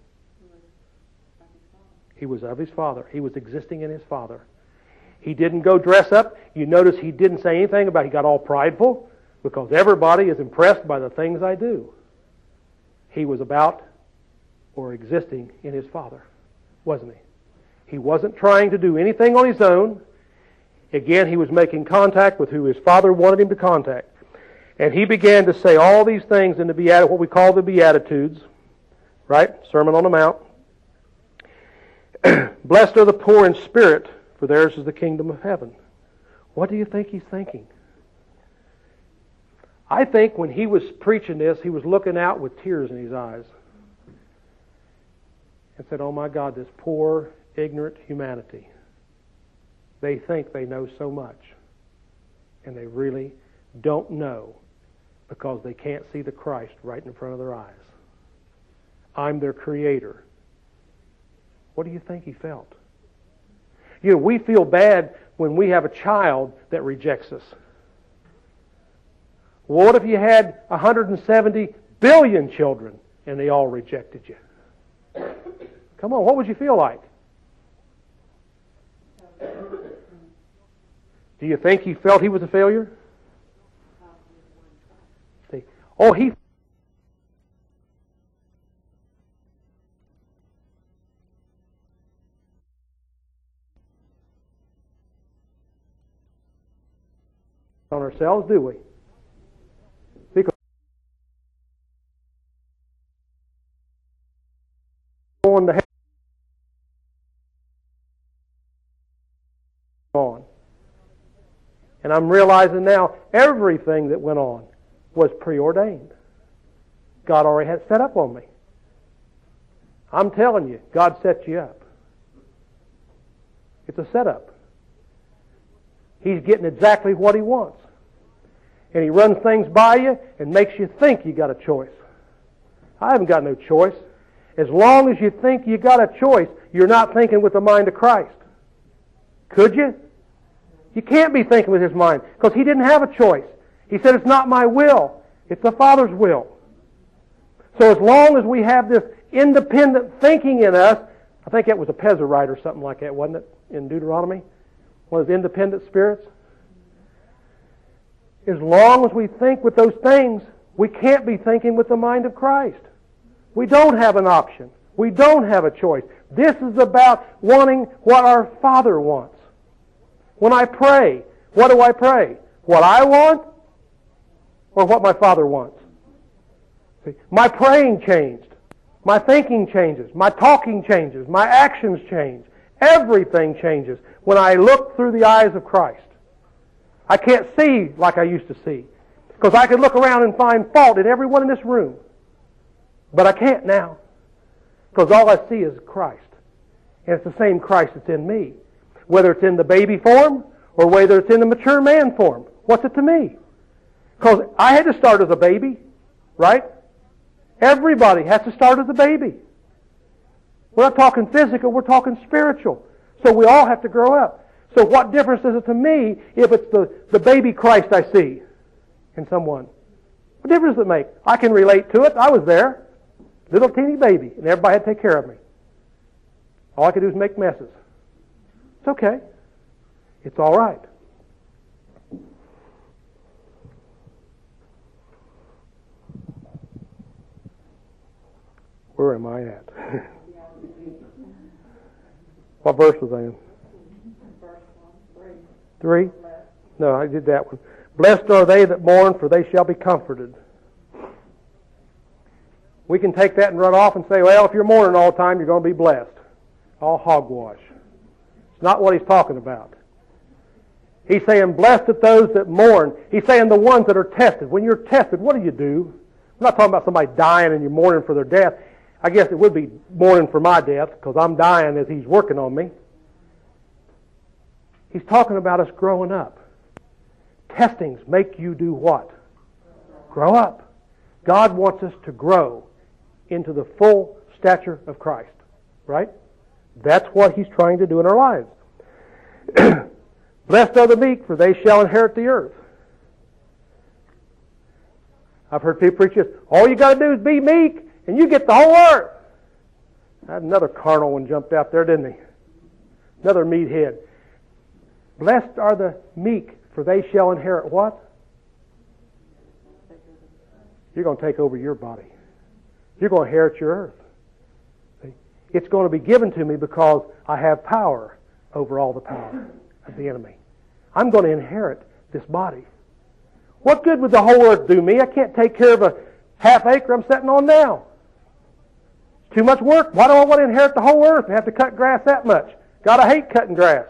was of his Father. He was existing in his Father. He didn't go dress up. You notice he didn't say anything about he got all prideful, because everybody is impressed by the things I do. He was about or existing in his Father, wasn't he? He wasn't trying to do anything on his own. Again, he was making contact with who his Father wanted him to contact. And he began to say all these things in the what we call the Beatitudes, right? Sermon on the Mount. Blessed are the poor in spirit, for theirs is the kingdom of heaven. What do you think he's thinking? I think when he was preaching this, he was looking out with tears in his eyes and said, oh my God, this poor, ignorant humanity. They think they know so much, and they really don't know because they can't see the Christ right in front of their eyes. I'm their Creator. What do you think he felt? You know, we feel bad when we have a child that rejects us. Well, what if you had 170 billion children and they all rejected you? Come on, what would you feel like? Do you think he felt he was a failure? See, oh, he on ourselves, do we? Because on the on. And I'm realizing now everything that went on was preordained. God already had it set up on me. I'm telling you, God set you up. It's a setup. He's getting exactly what He wants. And He runs things by you and makes you think you got a choice. I haven't got no choice. As long as you think you got a choice, you're not thinking with the mind of Christ. Could you? You can't be thinking with His mind because He didn't have a choice. He said, it's not my will. It's the Father's will. So as long as we have this independent thinking in us, I think that was a Pezerite or something like that, wasn't it, in Deuteronomy? One of those independent spirits. As long as we think with those things, we can't be thinking with the mind of Christ. We don't have an option. We don't have a choice. This is about wanting what our Father wants. When I pray, what do I pray? What I want or what my Father wants? See, my praying changed. My thinking changes. My talking changes. My actions change. Everything changes when I look through the eyes of Christ. I can't see like I used to see because I could look around and find fault in everyone in this room. But I can't now because all I see is Christ. And it's the same Christ that's in me. Whether it's in the baby form or whether it's in the mature man form. What's it to me? Because I had to start as a baby, right? Everybody has to start as a baby. We're not talking physical, we're talking spiritual. So we all have to grow up. So what difference is it to me if it's the baby Christ I see in someone? What difference does it make? I can relate to it. I was there. Little teeny baby. And everybody had to take care of me. All I could do is make messes. It's okay. It's all right. Where am I at? What verse was I in? 3? No, I did that one. Blessed are they that mourn, for they shall be comforted. We can take that and run off and say, well, if you're mourning all the time, you're going to be blessed. All hogwash. It's not what he's talking about. He's saying, blessed are those that mourn. He's saying the ones that are tested. When you're tested, what do you do? I'm not talking about somebody dying and you're mourning for their death. I guess it would be mourning for my death because I'm dying as He's working on me. He's talking about us growing up. Testings make you do what? Grow up. God wants us to grow into the full stature of Christ. Right? That's what He's trying to do in our lives. Blessed are the meek, for they shall inherit the earth. I've heard people preach this. All you got to do is be meek, and you get the whole earth. Another carnal one jumped out there, didn't he? Another meathead. Blessed are the meek, for they shall inherit what? You're going to take over your body. You're going to inherit your earth. See? It's going to be given to me because I have power over all the power of the enemy. I'm going to inherit this body. What good would the whole earth do me? I can't take care of a half acre I'm sitting on now. It's too much work. Why do I want to inherit the whole earth and have to cut grass that much? God, I hate cutting grass.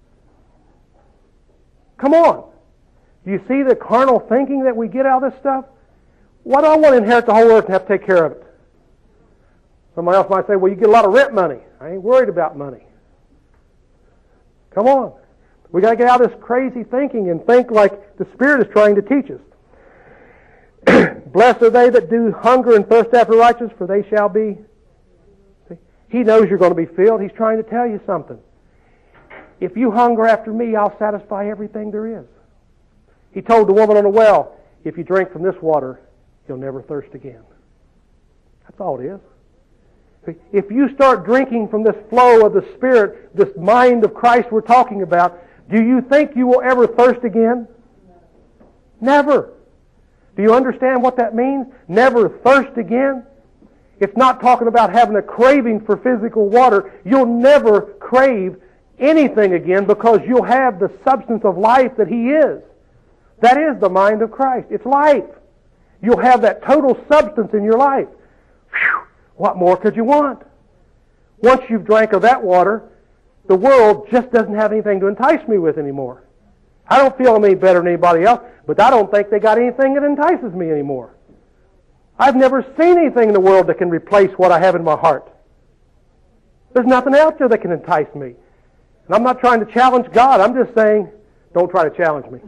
Come on. Do you see the carnal thinking that we get out of this stuff? Why do I want to inherit the whole earth and have to take care of it? Somebody else might say, well, you get a lot of rent money. I ain't worried about money. Come on. We got to get out of this crazy thinking and think like the Spirit is trying to teach us. Blessed are they that do hunger and thirst after righteousness, for they shall be. See? He knows you're going to be filled. He's trying to tell you something. If you hunger after me, I'll satisfy everything there is. He told the woman on the well, if you drink from this water, you'll never thirst again. That's all it is. See? If you start drinking from this flow of the Spirit, this mind of Christ we're talking about, do you think you will ever thirst again? Never. Do you understand what that means? Never thirst again? It's not talking about having a craving for physical water. You'll never crave anything again because you'll have the substance of life that He is. That is the mind of Christ. It's life. You'll have that total substance in your life. Whew, what more could you want? Once you've drank of that water, the world just doesn't have anything to entice me with anymore. I don't feel any better than anybody else, but I don't think they got anything that entices me anymore. I've never seen anything in the world that can replace what I have in my heart. There's nothing out there that can entice me. And I'm not trying to challenge God. I'm just saying, don't try to challenge me.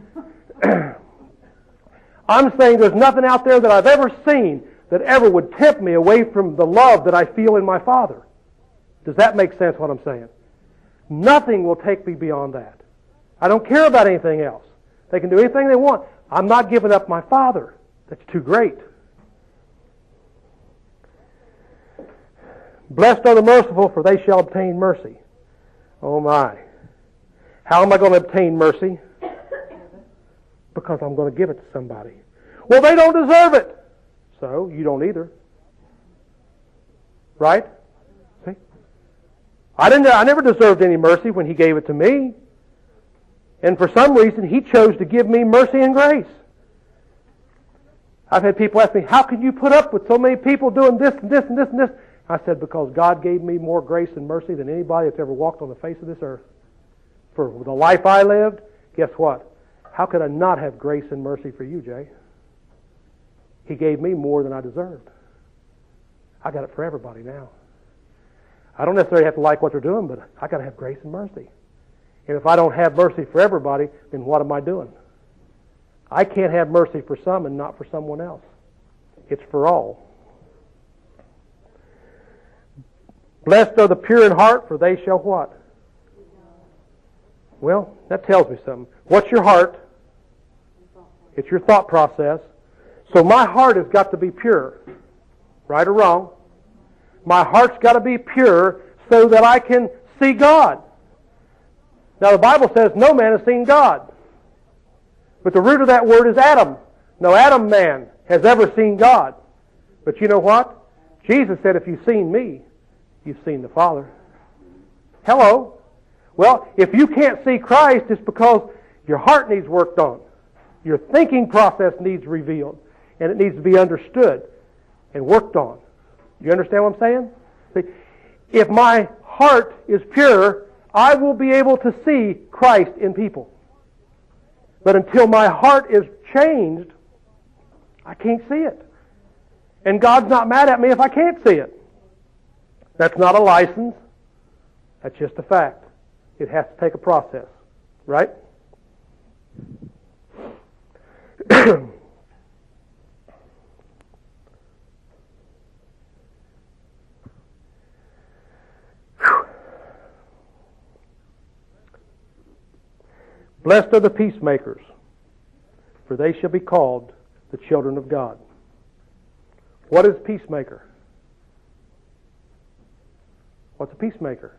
I'm saying there's nothing out there that I've ever seen that ever would tempt me away from the love that I feel in my Father. Does that make sense what I'm saying? Nothing will take me beyond that. I don't care about anything else. They can do anything they want. I'm not giving up my Father. That's too great. Blessed are the merciful, for they shall obtain mercy. Oh my. How am I going to obtain mercy? Because I'm going to give it to somebody. Well, they don't deserve it. So, you don't either. Right? See? I never deserved any mercy when He gave it to me. And for some reason, He chose to give me mercy and grace. I've had people ask me, how can you put up with so many people doing this and this and this and this? I said, because God gave me more grace and mercy than anybody that's ever walked on the face of this earth. For the life I lived, guess what? How could I not have grace and mercy for you, Jay? He gave me more than I deserved. I got it for everybody now. I don't necessarily have to like what they're doing, but I got to have grace and mercy. And if I don't have mercy for everybody, then what am I doing? I can't have mercy for some and not for someone else. It's for all. Blessed are the pure in heart, for they shall what? Well, that tells me something. What's your heart? It's your thought process. So my heart has got to be pure. Right or wrong? My heart's got to be pure so that I can see God. Now the Bible says no man has seen God. But the root of that word is Adam. No Adam man has ever seen God. But you know what? Jesus said, if you've seen me, you've seen the Father. Hello. Well, if you can't see Christ, it's because your heart needs worked on. Your thinking process needs revealed. And it needs to be understood and worked on. You understand what I'm saying? See, if my heart is pure, I will be able to see Christ in people. But until my heart is changed, I can't see it. And God's not mad at me if I can't see it. That's not a license. That's just a fact. It has to take a process. Right? Blessed are the peacemakers, for they shall be called the children of God. What is peacemaker? What's a peacemaker?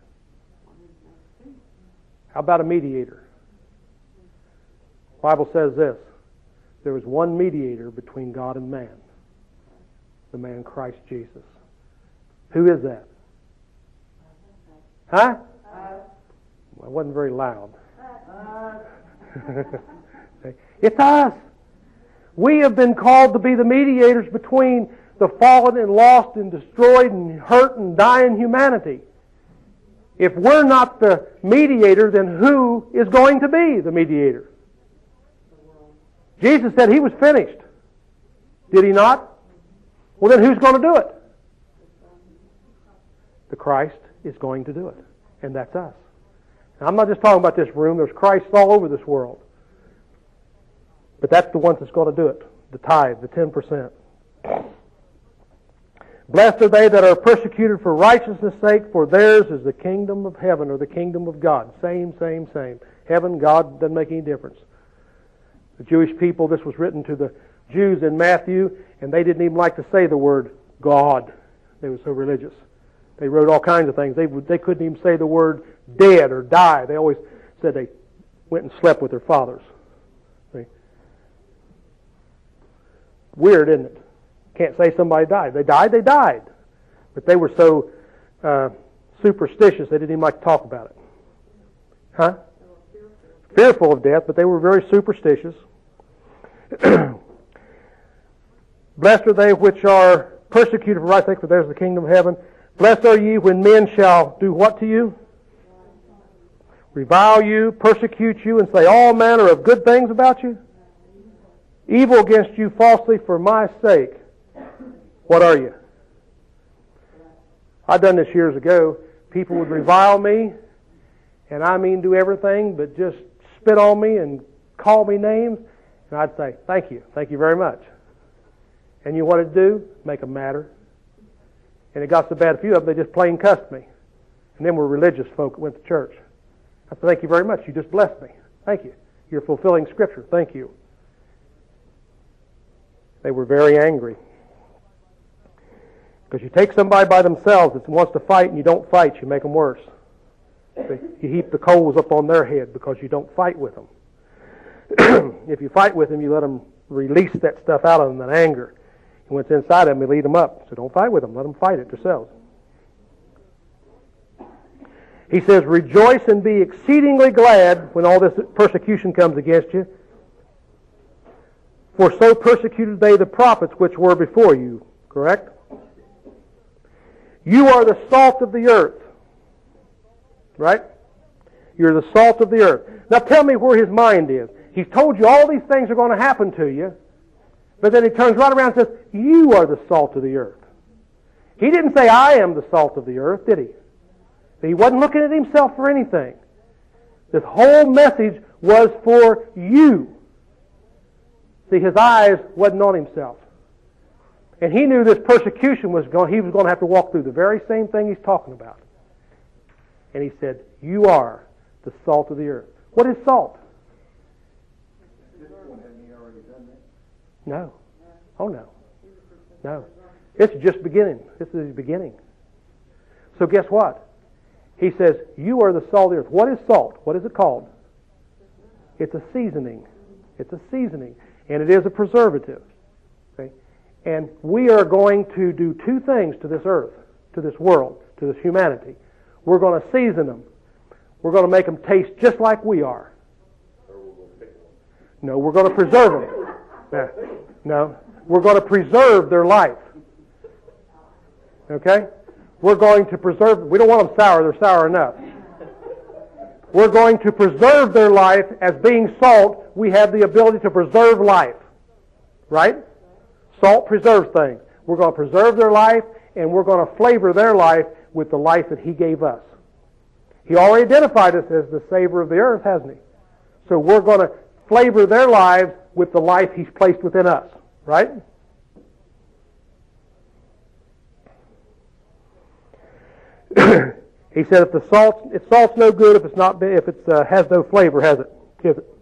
How about a mediator? The Bible says this: there is one mediator between God and man, the man Christ Jesus. Who is that? Huh? Well, it wasn't very loud. It's us. We have been called to be the mediators between the fallen and lost and destroyed and hurt and dying humanity. If we're not the mediator, then who is going to be the mediator? Jesus said He was finished. Did He not? Well, then who's going to do it? The Christ is going to do it. And that's us. Now, I'm not just talking about this room. There's Christ all over this world. But that's the one that's going to do it. The tithe, the 10%. Blessed are they that are persecuted for righteousness' sake, for theirs is the kingdom of heaven, or the kingdom of God. Same. Heaven, God, doesn't make any difference. The Jewish people, this was written to the Jews in Matthew, and they didn't even like to say the word God. They were so religious. They wrote all kinds of things. They couldn't even say the word dead or die. They always said they went and slept with their fathers. See? Weird, isn't it? Can't say somebody died. They died. But they were so superstitious they didn't even like to talk about it. Huh? Fearful of death, but they were very superstitious. Blessed are they which are persecuted for righteousness' sake, for theirs is the kingdom of heaven. Blessed are ye when men shall do what to you? Revile you, persecute you, and say all manner of good things about you? Evil against you falsely for my sake. What are you? I've done this years ago. People would revile me, and I mean do everything but just spit on me and call me names, and I'd say, thank you very much. And you know what it'd do? Make them madder. And it got so bad, a few of them, they just plain cussed me. And then were religious folk that went to church. I said, thank you very much. You just blessed me. Thank you. You're fulfilling Scripture. Thank you. They were very angry. Because you take somebody by themselves that wants to fight and you don't fight, you make them worse. You heap the coals up on their head because you don't fight with them. If you fight with them, you let them release that stuff out of them, that anger. And when it's inside of them, you lead them up. So don't fight with them. Let them fight it themselves. He says, rejoice and be exceedingly glad when all this persecution comes against you. For so persecuted they the prophets which were before you. Correct? You are the salt of the earth. Right? You're the salt of the earth. Now tell me where his mind is. He's told you all these things are going to happen to you. But then he turns right around and says, you are the salt of the earth. He didn't say, I am the salt of the earth, did he? He wasn't looking at himself for anything. This whole message was for you. See, his eyes wasn't on himself. And he knew this persecution he was going to have to walk through the very same thing he's talking about. And he said, you are the salt of the earth. What is salt? No. Oh, no. No. It's just beginning. This is the beginning. So guess what? He says, you are the salt of the earth. What is salt? What is it called? It's a seasoning. It's a seasoning. And it is a preservative. Okay? And we are going to do two things to this earth, to this world, to this humanity. We're going to season them. We're going to make them taste just like we are. No, we're going to preserve them. No, we're going to preserve their life. Okay? We're going to preserve them. We don't want them sour. They're sour enough. We're going to preserve their life. As being salt, we have the ability to preserve life. Right? Salt preserves things. We're going to preserve their life, and we're going to flavor their life with the life that He gave us. He already identified us as the savor of the earth, hasn't He? So we're going to flavor their lives with the life He's placed within us. Right? He said, if salt's no good, if it has no flavor, has it? Is it?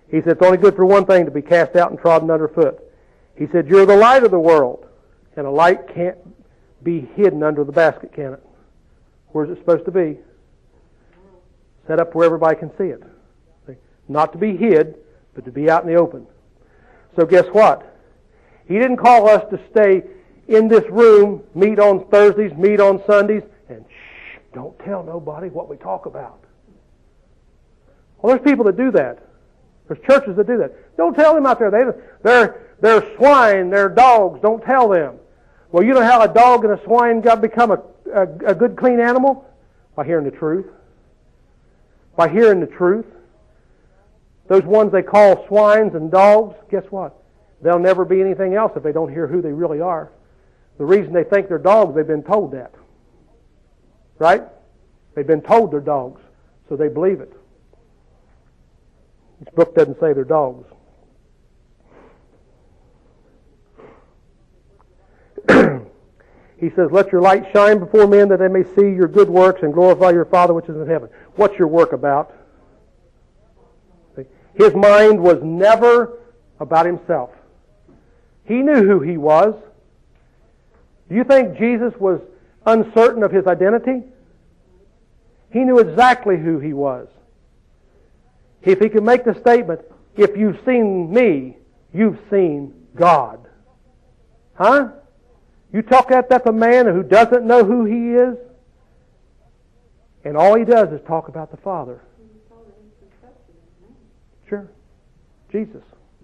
He said it's only good for one thing, to be cast out and trodden underfoot. He said you're the light of the world, and a light can't be hidden under the basket, can it? Where's it supposed to be? Set up where everybody can see it. See? Not to be hid, but to be out in the open. So guess what? He didn't call us to stay in this room, meet on Thursdays, meet on Sundays, and shh, don't tell nobody what we talk about. Well, there's people that do that. There's churches that do that. Don't tell them out there. They're swine, they're dogs. Don't tell them. Well, you know how a dog and a swine got become a good, clean animal? By hearing the truth. By hearing the truth. Those ones they call swines and dogs, guess what? They'll never be anything else if they don't hear who they really are. The reason they think they're dogs, they've been told that. Right? They've been told they're dogs, so they believe it. This book doesn't say they're dogs. He says, let your light shine before men that they may see your good works and glorify your Father which is in heaven. What's your work about? His mind was never about himself. He knew who he was. Do you think Jesus was uncertain of his identity? He knew exactly who he was. If he could make the statement, if you've seen me, you've seen God. Huh? You talk at that to a man who doesn't know who he is, and all he does is talk about the Father. Sure. Jesus.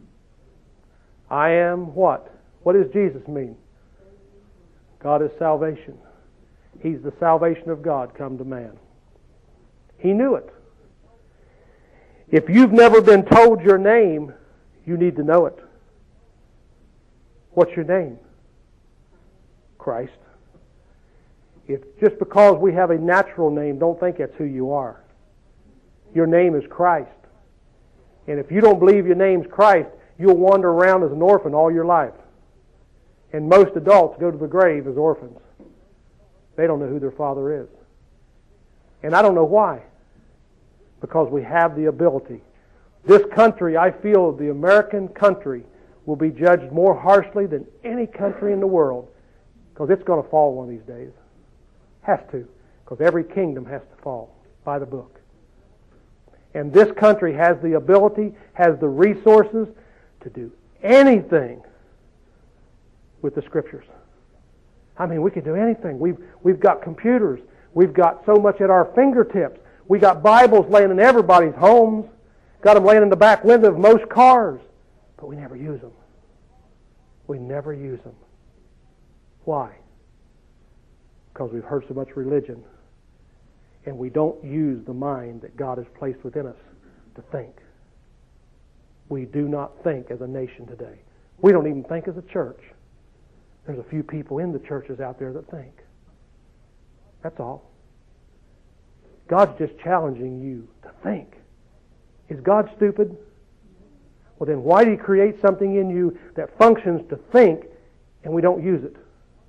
I am what? What does Jesus mean? God is salvation. He's the salvation of God come to man. He knew it. If you've never been told your name, you need to know it. What's your name? Christ. If just because we have a natural name, don't think that's who you are. Your name is Christ. And if you don't believe your name's Christ, you'll wander around as an orphan all your life. And most adults go to the grave as orphans. They don't know who their father is. And I don't know why. Because we have the ability. This country, I feel the American country, will be judged more harshly than any country in the world. Because it's going to fall one of these days. Has to. Because every kingdom has to fall by the book. And this country has the ability, has the resources to do anything with the Scriptures. I mean, we can do anything. We've got computers. We've got so much at our fingertips. We got Bibles laying in everybody's homes. Got them laying in the back window of most cars. But we never use them. We never use them. Why? Because we've heard so much religion. And we don't use the mind that God has placed within us to think. We do not think as a nation today. We don't even think as a church. There's a few people in the churches out there that think. That's all. God's just challenging you to think. Is God stupid? Well, then why did He create something in you that functions to think and we don't use it?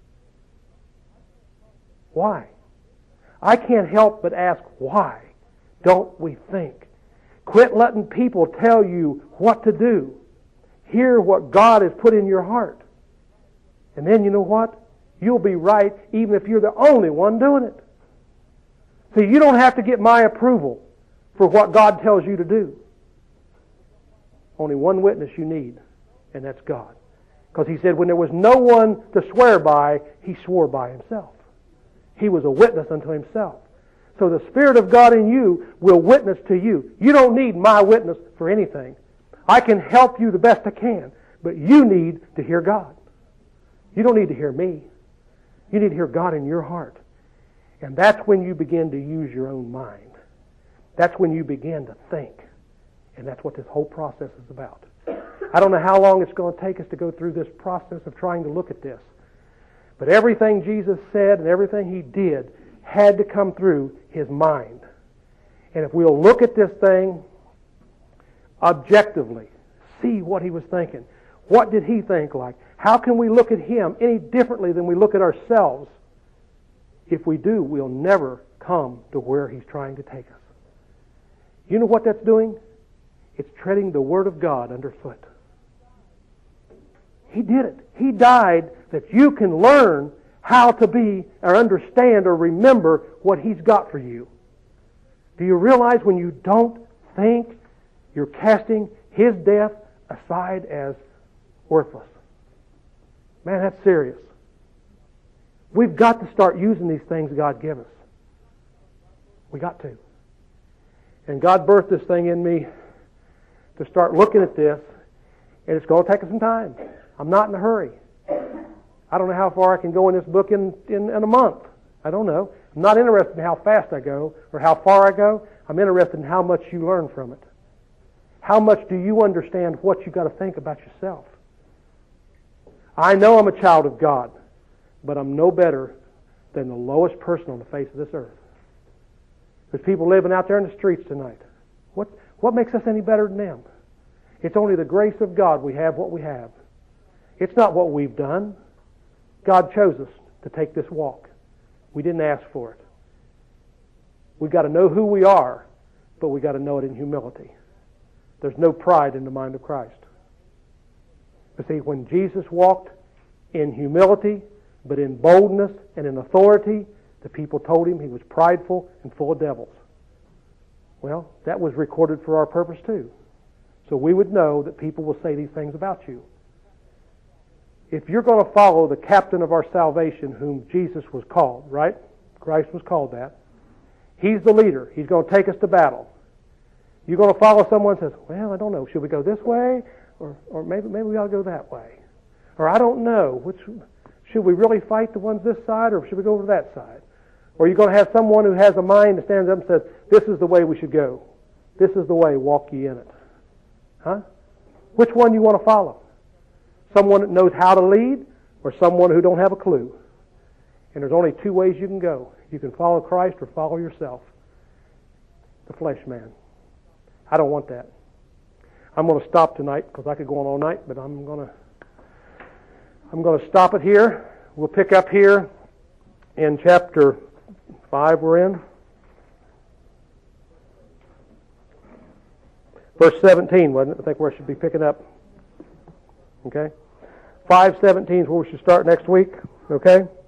Why? I can't help but ask, why don't we think? Quit letting people tell you what to do. Hear what God has put in your heart. And then you know what? You'll be right even if you're the only one doing it. See, you don't have to get my approval for what God tells you to do. Only one witness you need, and that's God. Because He said when there was no one to swear by, He swore by Himself. He was a witness unto Himself. So the Spirit of God in you will witness to you. You don't need my witness for anything. I can help you the best I can, but you need to hear God. You don't need to hear me. You need to hear God in your heart. And that's when you begin to use your own mind. That's when you begin to think. And that's what this whole process is about. I don't know how long it's going to take us to go through this process of trying to look at this. But everything Jesus said and everything He did had to come through His mind. And if we'll look at this thing objectively, see what He was thinking. What did He think like? How can we look at Him any differently than we look at ourselves? If we do, we'll never come to where He's trying to take us. You know what that's doing? It's treading the Word of God underfoot. He did it. He died that you can learn how to be or understand or remember what He's got for you. Do you realize when you don't think, you're casting His death aside as worthless? Man, that's serious. We've got to start using these things God gave us. We got to. And God birthed this thing in me to start looking at this, and it's going to take us some time. I'm not in a hurry. I don't know how far I can go in this book in a month. I don't know. I'm not interested in how fast I go or how far I go. I'm interested in how much you learn from it. How much do you understand what you've got to think about yourself? I know I'm a child of God, but I'm no better than the lowest person on the face of this earth. There's people living out there in the streets tonight. What makes us any better than them? It's only the grace of God we have what we have. It's not what we've done. God chose us to take this walk. We didn't ask for it. We've got to know who we are, but we've got to know it in humility. There's no pride in the mind of Christ. But see, when Jesus walked in humility, but in boldness and in authority, the people told Him He was prideful and full of devils. Well, that was recorded for our purpose too. So we would know that people will say these things about you. If you're going to follow the captain of our salvation, whom Jesus was called, right? Christ was called that. He's the leader. He's going to take us to battle. You're going to follow someone who says, well, I don't know, should we go this way? Or maybe we ought to go that way. Or I don't know, should we really fight the ones this side or should we go over to that side? Or you're going to have someone who has a mind that stands up and says, this is the way we should go. This is the way, walk ye in it. Huh? Which one do you want to follow? Someone that knows how to lead or someone who don't have a clue? And there's only two ways you can go. You can follow Christ or follow yourself. The flesh man. I don't want that. I'm going to stop tonight because I could go on all night, but I'm going to stop it here. We'll pick up here in chapter 5 we're in. Verse 17, wasn't it? I think where I should be picking up. Okay? 5:17 is where we should start next week. Okay?